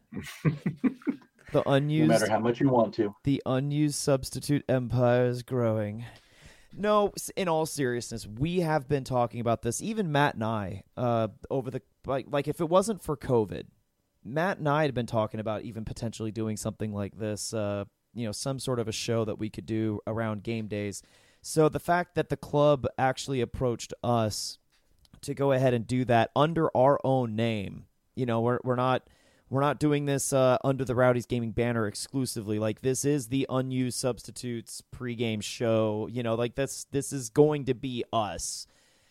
The unused, no matter how much you want to. The unused substitute empire is growing. No, in all seriousness, we have been talking about this, even Matt and I, uh, over the, like, like if it wasn't for COVID, Matt and I had been talking about even potentially doing something like this, uh, you know, some sort of a show that we could do around game days. So the fact that the club actually approached us to go ahead and do that under our own name, you know, we're we're not... We're not doing this uh, under the Rowdies Gaming banner exclusively. Like, this is the Unused Substitutes pregame show. You know, like, this this is going to be us.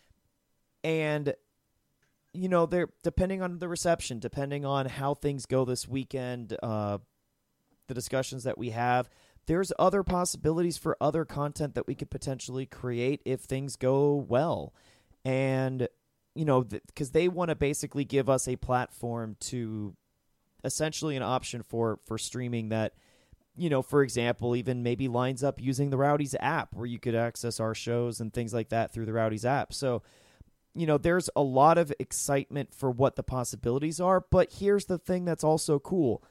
And, you know, they're depending on the reception, depending on how things go this weekend, uh, the discussions that we have, there's other possibilities for other content that we could potentially create if things go well. And, you know, because th- they want to basically give us a platform to... essentially an option for, for streaming that, you know, for example, even maybe lines up using the Rowdies app where you could access our shows and things like that through the Rowdies app. So, you know, there's a lot of excitement for what the possibilities are, but here's the thing that's also cool.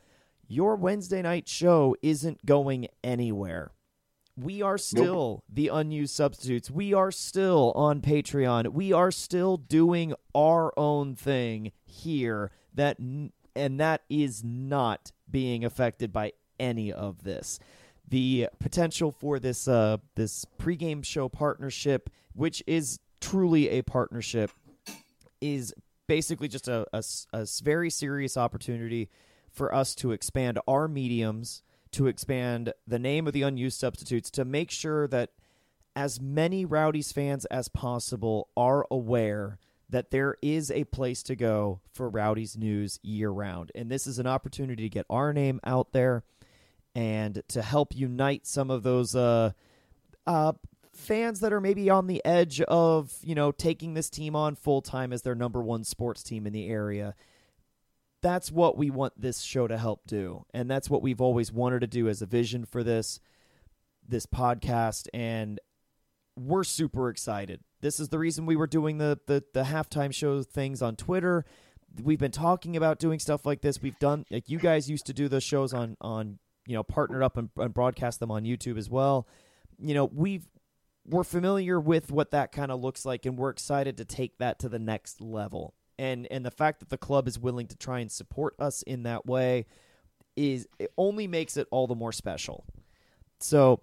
your Wednesday night show isn't going anywhere. We are still nope. the unused substitutes. We are still on Patreon. We are still doing our own thing here, that and that is not being affected by any of this. The potential for this uh, this pregame show partnership, which is truly a partnership, is basically just a, a, a very serious opportunity for us to expand our mediums, to expand the name of the unused substitutes, to make sure that as many Rowdies fans as possible are aware that there is a place to go for Rowdies news year-round. And this is an opportunity to get our name out there and to help unite some of those uh, uh, fans that are maybe on the edge of, you know, taking this team on full-time as their number one sports team in the area. That's what we want this show to help do, and that's what we've always wanted to do as a vision for this this podcast, and we're super excited. This is the reason we were doing the, the, the halftime show things on Twitter. We've been talking about doing stuff like this. We've done, like, you guys used to do the shows on, on you know, partnered up and, and broadcast them on YouTube as well. You know, we've, we're familiar with what that kind of looks like, and we're excited to take that to the next level. And and the fact that the club is willing to try and support us in that way is, it only makes it all the more special. So,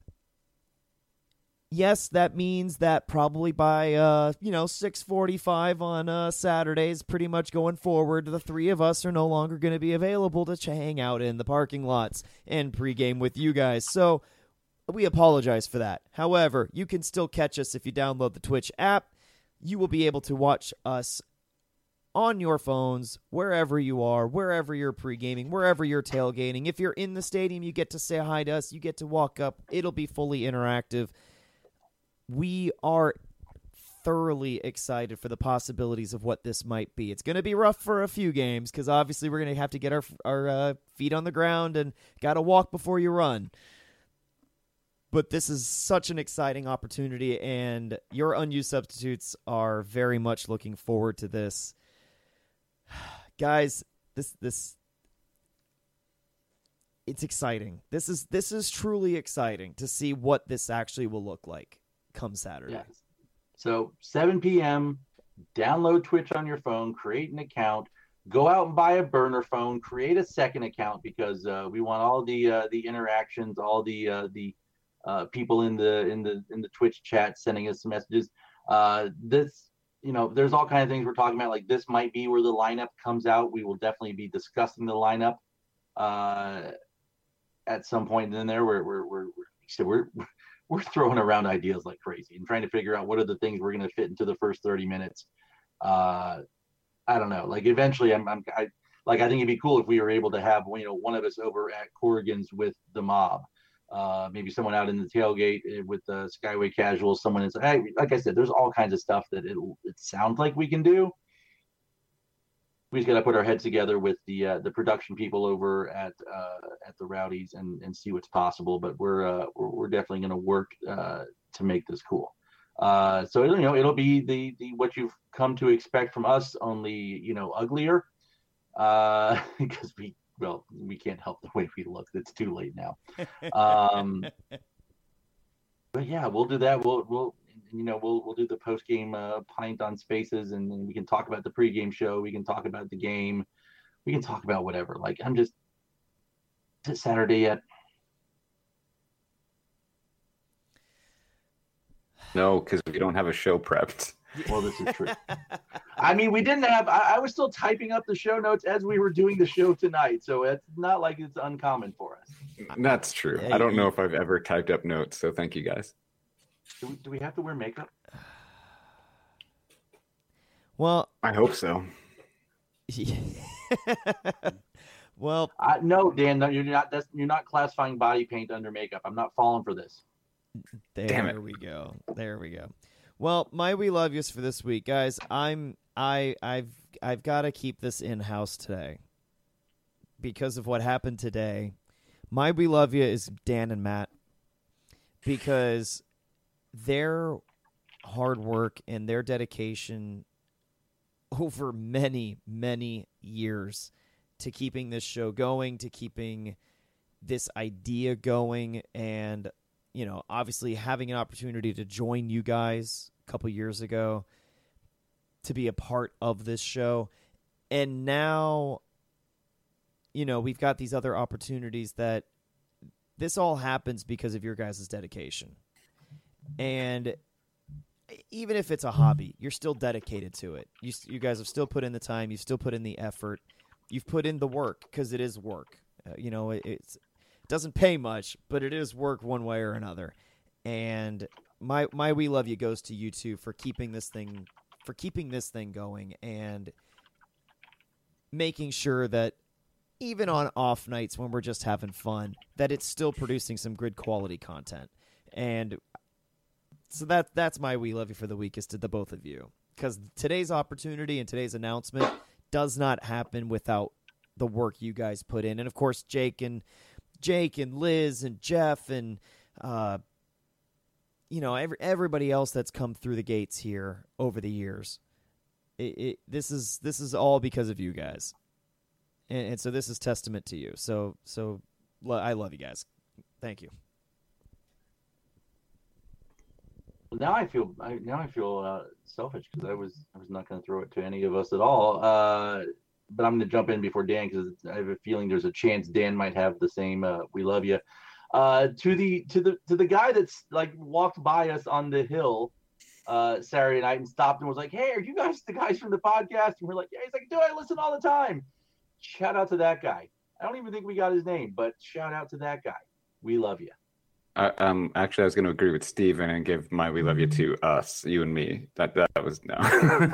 yes, that means that probably by uh you know six forty-five on uh, Saturdays, pretty much going forward, the three of us are no longer going to be available to hang out in the parking lots and pregame with you guys. So we apologize for that. However, you can still catch us if you download the Twitch app. You will be able to watch us on your phones, wherever you are, wherever you're pre-gaming, wherever you're tailgating. If you're in the stadium, you get to say hi to us. You get to walk up. It'll be fully interactive. We are thoroughly excited for the possibilities of what this might be. It's going to be rough for a few games because obviously we're going to have to get our, our uh, feet on the ground and got to walk before you run. But this is such an exciting opportunity, and your unused substitutes are very much looking forward to this. Guys, this this it's exciting. This is this is truly exciting to see what this actually will look like come Saturday. Yes. So seven p.m., download Twitch on your phone, create an account, go out and buy a burner phone, create a second account because uh, we want all the uh, the interactions, all the uh, the uh, people in the in the in the Twitch chat sending us messages. Uh, this. You know, there's all kinds of things we're talking about. Like this might be where the lineup comes out. We will definitely be discussing the lineup uh, at some point in there. We're we're we're we're, we're we're throwing around ideas like crazy and trying to figure out what are the things we're going to fit into the first thirty minutes. Uh, I don't know. Like eventually, I'm, I'm I like I think it'd be cool if we were able to have you know one of us over at Corrigan's with the mob. Uh, maybe someone out in the tailgate with the uh, Skyway Casuals, someone is, hey, like I said, there's all kinds of stuff that it, it sounds like we can do. We just got to put our heads together with the uh, the production people over at uh, at the Rowdies and, and see what's possible. But we're uh, we're, we're definitely going to work uh, to make this cool. Uh, so you know it'll be the the what you've come to expect from us, only you know uglier, because uh, we. Well, we can't help the way we look. It's too late now. Um, but yeah, we'll do that. We'll, we'll, you know, we'll, we'll do the post game uh, pint on Spaces, and then we can talk about the pregame show. We can talk about the game. We can talk about whatever. Like, I'm just, is it Saturday yet? No, because we don't have a show prepped. Well, this is true. I mean, we didn't have, I, I was still typing up the show notes as we were doing the show tonight. So it's not like it's uncommon for us. That's true. Hey, I don't know if I've ever typed up notes. So thank you guys. Do we, do we have to wear makeup? Well, I hope so. well, I, no, Dan, no, you're not, that's, you're not classifying body paint under makeup. I'm not falling for this. There Damn it. we go. There we go. Well, my we love yous for this week, guys. I'm I I've I've got to keep this in house today because of what happened today. My we love you is Dan and Matt because their hard work and their dedication over many many years to keeping this show going, to keeping this idea going, and, you know, obviously having an opportunity to join you guys a couple years ago to be a part of this show. And now, you know, we've got these other opportunities that this all happens because of your guys' dedication. And even if it's a hobby, you're still dedicated to it. You, you guys have still put in the time. You've still put in the effort. You've put in the work, because it is work. Uh, you know, it, it's, it doesn't pay much, but it is work one way or another. And my my we love you goes to you two for keeping this thing for keeping this thing going and making sure that even on off nights when we're just having fun, that it's still producing some good quality content. And so that that's my we love you for the week, is to the both of you, because today's opportunity and today's announcement does not happen without the work you guys put in. And of course, Jake and Jake and Liz and Jeff and uh, you know every, everybody else that's come through the gates here over the years. It, it, this is this is all because of you guys, and, and so this is testament to you. So so I love you guys. Thank you. Now I feel I, now I feel uh, selfish, because I was I was not going to throw it to any of us at all. Uh, but I'm going to jump in before Dan, because I have a feeling there's a chance Dan might have the same. Uh, we love you. Uh, to the to the to the guy that's like walked by us on the hill uh, Saturday night and stopped and was like, "Hey, are you guys the guys from the podcast?" And we're like, "Yeah." He's like, "Dude, I listen all the time." Shout out to that guy. I don't even think we got his name, but shout out to that guy. We love you. Uh, um, actually, I was going to agree with Steven and give my "We love you" to us, you and me. That that was no.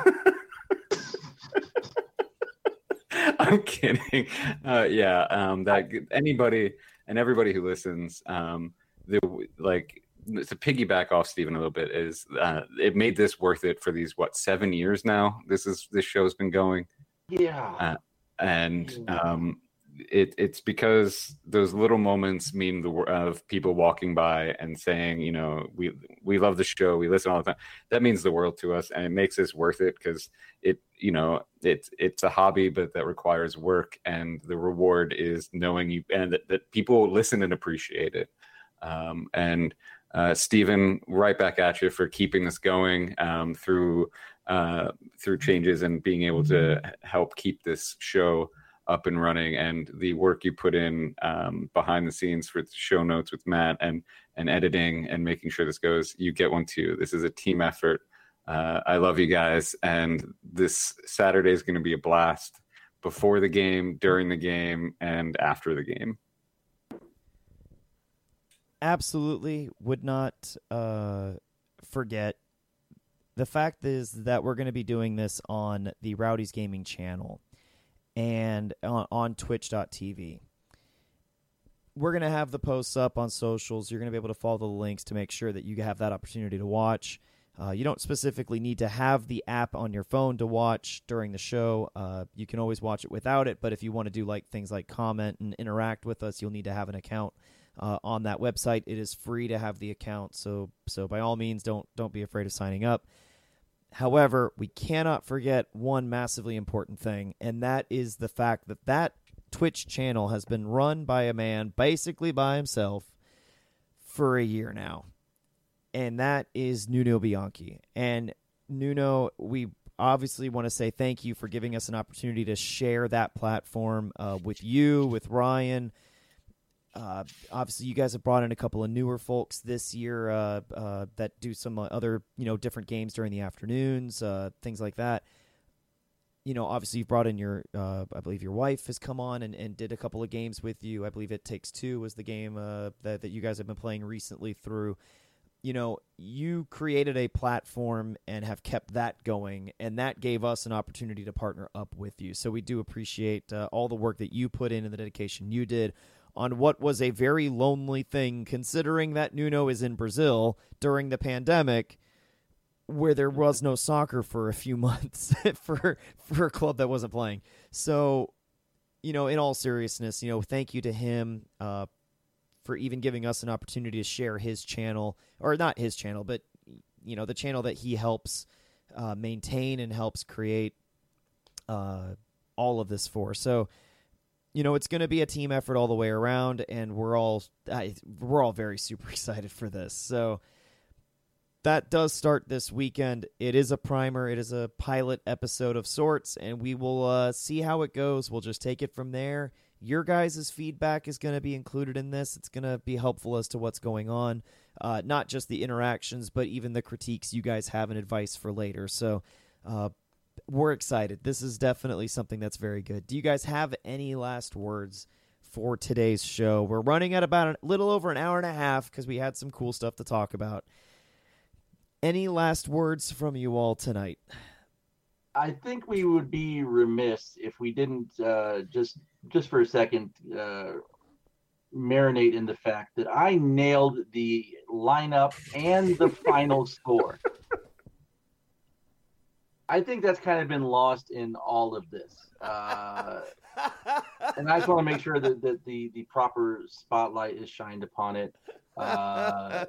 I'm kidding. Uh, yeah, um, that anybody and everybody who listens, um, the like to piggyback off Steven a little bit, is uh, it made this worth it for these what seven years now. This is this show's been going. Yeah, uh, and um, it it's because those little moments mean the of people walking by and saying, you know, we we love the show, we listen all the time. That means the world to us, and it makes this worth it, because it you know it's it's a hobby, but that requires work, and the reward is knowing you and that, that people listen and appreciate it. Um, and uh, Steven, right back at you for keeping this going um, through uh, through changes and being able to help keep this show up and running, and the work you put in um, behind the scenes for the show notes with Matt and and editing and making sure this goes. You get one too. This is a team effort. Uh, I love you guys, and this Saturday is going to be a blast. Before the game, during the game, and after the game. Absolutely would not uh, forget. The fact is that we're going to be doing this on the Rowdy's Gaming channel and on, on twitch dot t v. We're going to have the posts up on socials. You're going to be able to follow the links to make sure that you have that opportunity to watch. Uh, you don't specifically need to have the app on your phone to watch during the show. Uh, you can always watch it without it, but if you want to do like things like comment and interact with us, you'll need to have an account uh, on that website. It is free to have the account, so so by all means, don't don't be afraid of signing up. However, we cannot forget one massively important thing, and that is the fact that that Twitch channel has been run by a man basically by himself for a year now. And that is Nuno Bianchi. And Nuno, we obviously want to say thank you for giving us an opportunity to share that platform uh, with you, with Ryan. Uh, obviously, you guys have brought in a couple of newer folks this year uh, uh, that do some other, you know, different games during the afternoons, uh, things like that. You know, obviously, you've brought in your, uh, I believe your wife has come on and, and did a couple of games with you. I believe It Takes Two was the game uh, that, that you guys have been playing recently through. You know, you created a platform and have kept that going, and that gave us an opportunity to partner up with you. So we do appreciate uh, all the work that you put in and the dedication you did on what was a very lonely thing, considering that Nuno is in Brazil during the pandemic, where there was no soccer for a few months for for a club that wasn't playing. So, you know, in all seriousness, you know, thank you to him uh, for even giving us an opportunity to share his channel, or not his channel, but, you know, the channel that he helps uh, maintain and helps create uh, all of this for. So you know, it's going to be a team effort all the way around, and we're all I, we're all very super excited for this. So that does start this weekend. It is a primer. It is a pilot episode of sorts, and we will uh, see how it goes. We'll just take it from there. Your guys' feedback is going to be included in this. It's going to be helpful as to what's going on, uh, not just the interactions, but even the critiques you guys have and advice for later. So uh, we're excited. This is definitely something that's very good. Do you guys have any last words for today's show? We're running at about a little over an hour and a half because we had some cool stuff to talk about. Any last words from you all tonight? I think we would be remiss if we didn't uh, just just for a second uh, marinate in the fact that I nailed the lineup and the final score. I think that's kind of been lost in all of this. Uh, and I just want to make sure that, that the, the proper spotlight is shined upon it. Uh,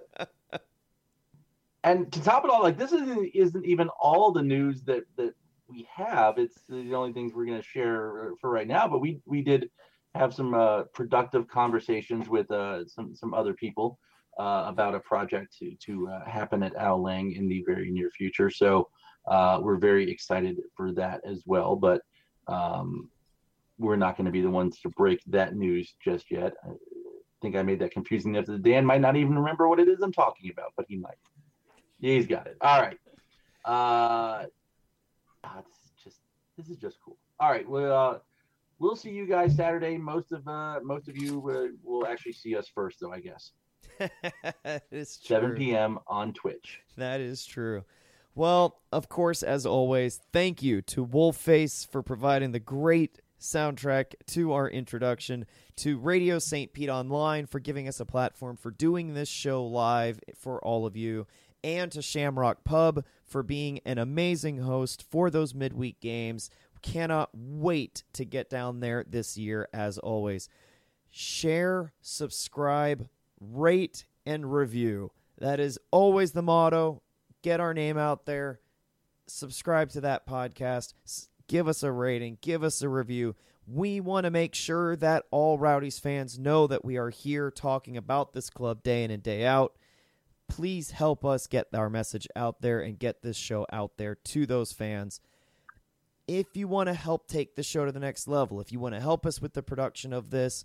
and to top it all, like this isn't, isn't even all the news that, that we have. It's the only things we're going to share for right now, but we, we did have some uh, productive conversations with uh, some, some other people uh, about a project to, to uh, happen at Ao Lang in the very near future. So uh, we're very excited for that as well, but um, we're not going to be the ones to break that news just yet. I think I made that confusing enough that Dan might not even remember what it is I'm talking about, but he might. Yeah, he's got it. All right. Uh, ah, this is just this is just cool. All right. Well, uh, we'll see you guys Saturday. Most of uh, most of you uh, will actually see us first, though. I guess. That is true. seven p.m. on Twitch. That is true. Well, of course, as always, thank you to Wolfface for providing the great soundtrack to our introduction, to Radio Saint Pete Online for giving us a platform for doing this show live for all of you, and to Shamrock Pub for being an amazing host for those midweek games. Cannot wait to get down there this year, as always. Share, subscribe, rate, and review. That is always the motto. Get our name out there. Subscribe to that podcast. Give us a rating. Give us a review. We want to make sure that all Rowdies fans know that we are here talking about this club day in and day out. Please help us get our message out there and get this show out there to those fans. If you want to help take the show to the next level, if you want to help us with the production of this,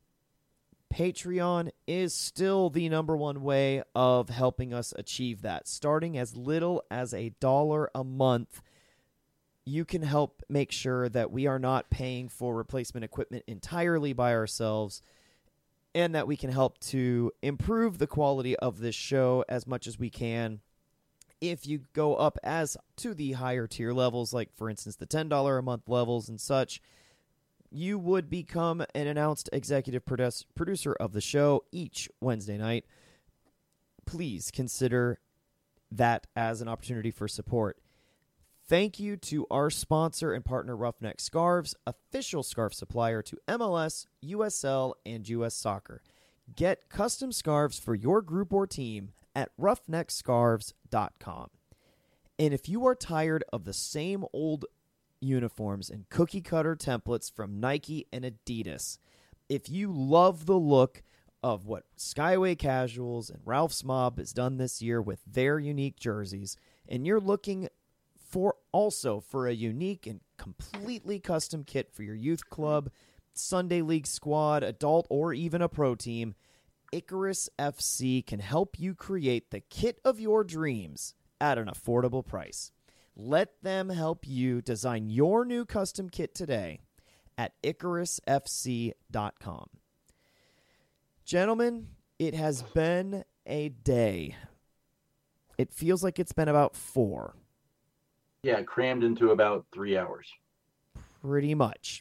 Patreon is still the number one way of helping us achieve that. Starting as little as a dollar a month, you can help make sure that we are not paying for replacement equipment entirely by ourselves, and that we can help to improve the quality of this show as much as we can. If you go up as to the higher tier levels, like, for instance, the ten dollars a month levels and such, you would become an announced executive produce- producer of the show each Wednesday night. Please consider that as an opportunity for support. Thank you to our sponsor and partner, Roughneck Scarves, official scarf supplier to M L S, U S L, and U S Soccer. Get custom scarves for your group or team at roughneck scarves dot com. And if you are tired of the same old uniforms and cookie cutter templates from Nike and Adidas, if you love the look of what Skyway Casuals and Ralph's Mob has done this year with their unique jerseys, and you're looking for also for a unique and completely custom kit for your youth club, Sunday League squad, adult, or even a pro team, Icarus F C can help you create the kit of your dreams at an affordable price. Let them help you design your new custom kit today at icarus f c dot com. Gentlemen, it has been a day. It feels like it's been about four. Yeah, crammed into about three hours. Pretty much.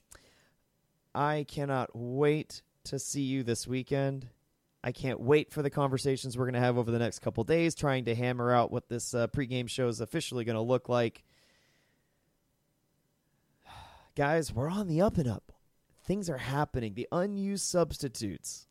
I cannot wait to see you this weekend. I can't wait for the conversations we're going to have over the next couple days, trying to hammer out what this uh, pregame show is officially going to look like. Guys, we're on the up and up. Things are happening. The unused substitutes.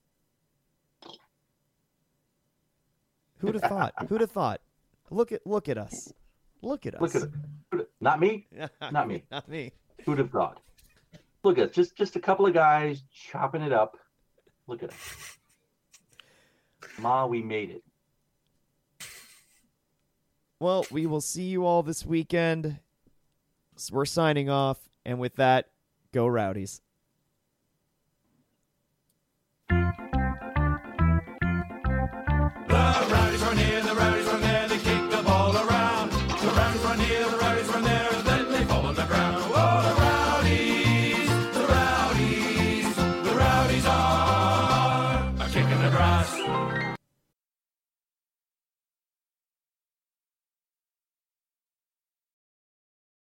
Who'd have thought? Who'd have thought? Look at look at us. Look at us. Look at it. Not me. Not me. Not me. Who'd have thought? Look at just just a couple of guys chopping it up. Look at it. Ma, we made it. Well, we will see you all this weekend. So we're signing off, and with that, go Rowdies. The Rowdies run here, the Rowdies run there, they kick the ball around. The Rowdies run here, the Rowdies run there.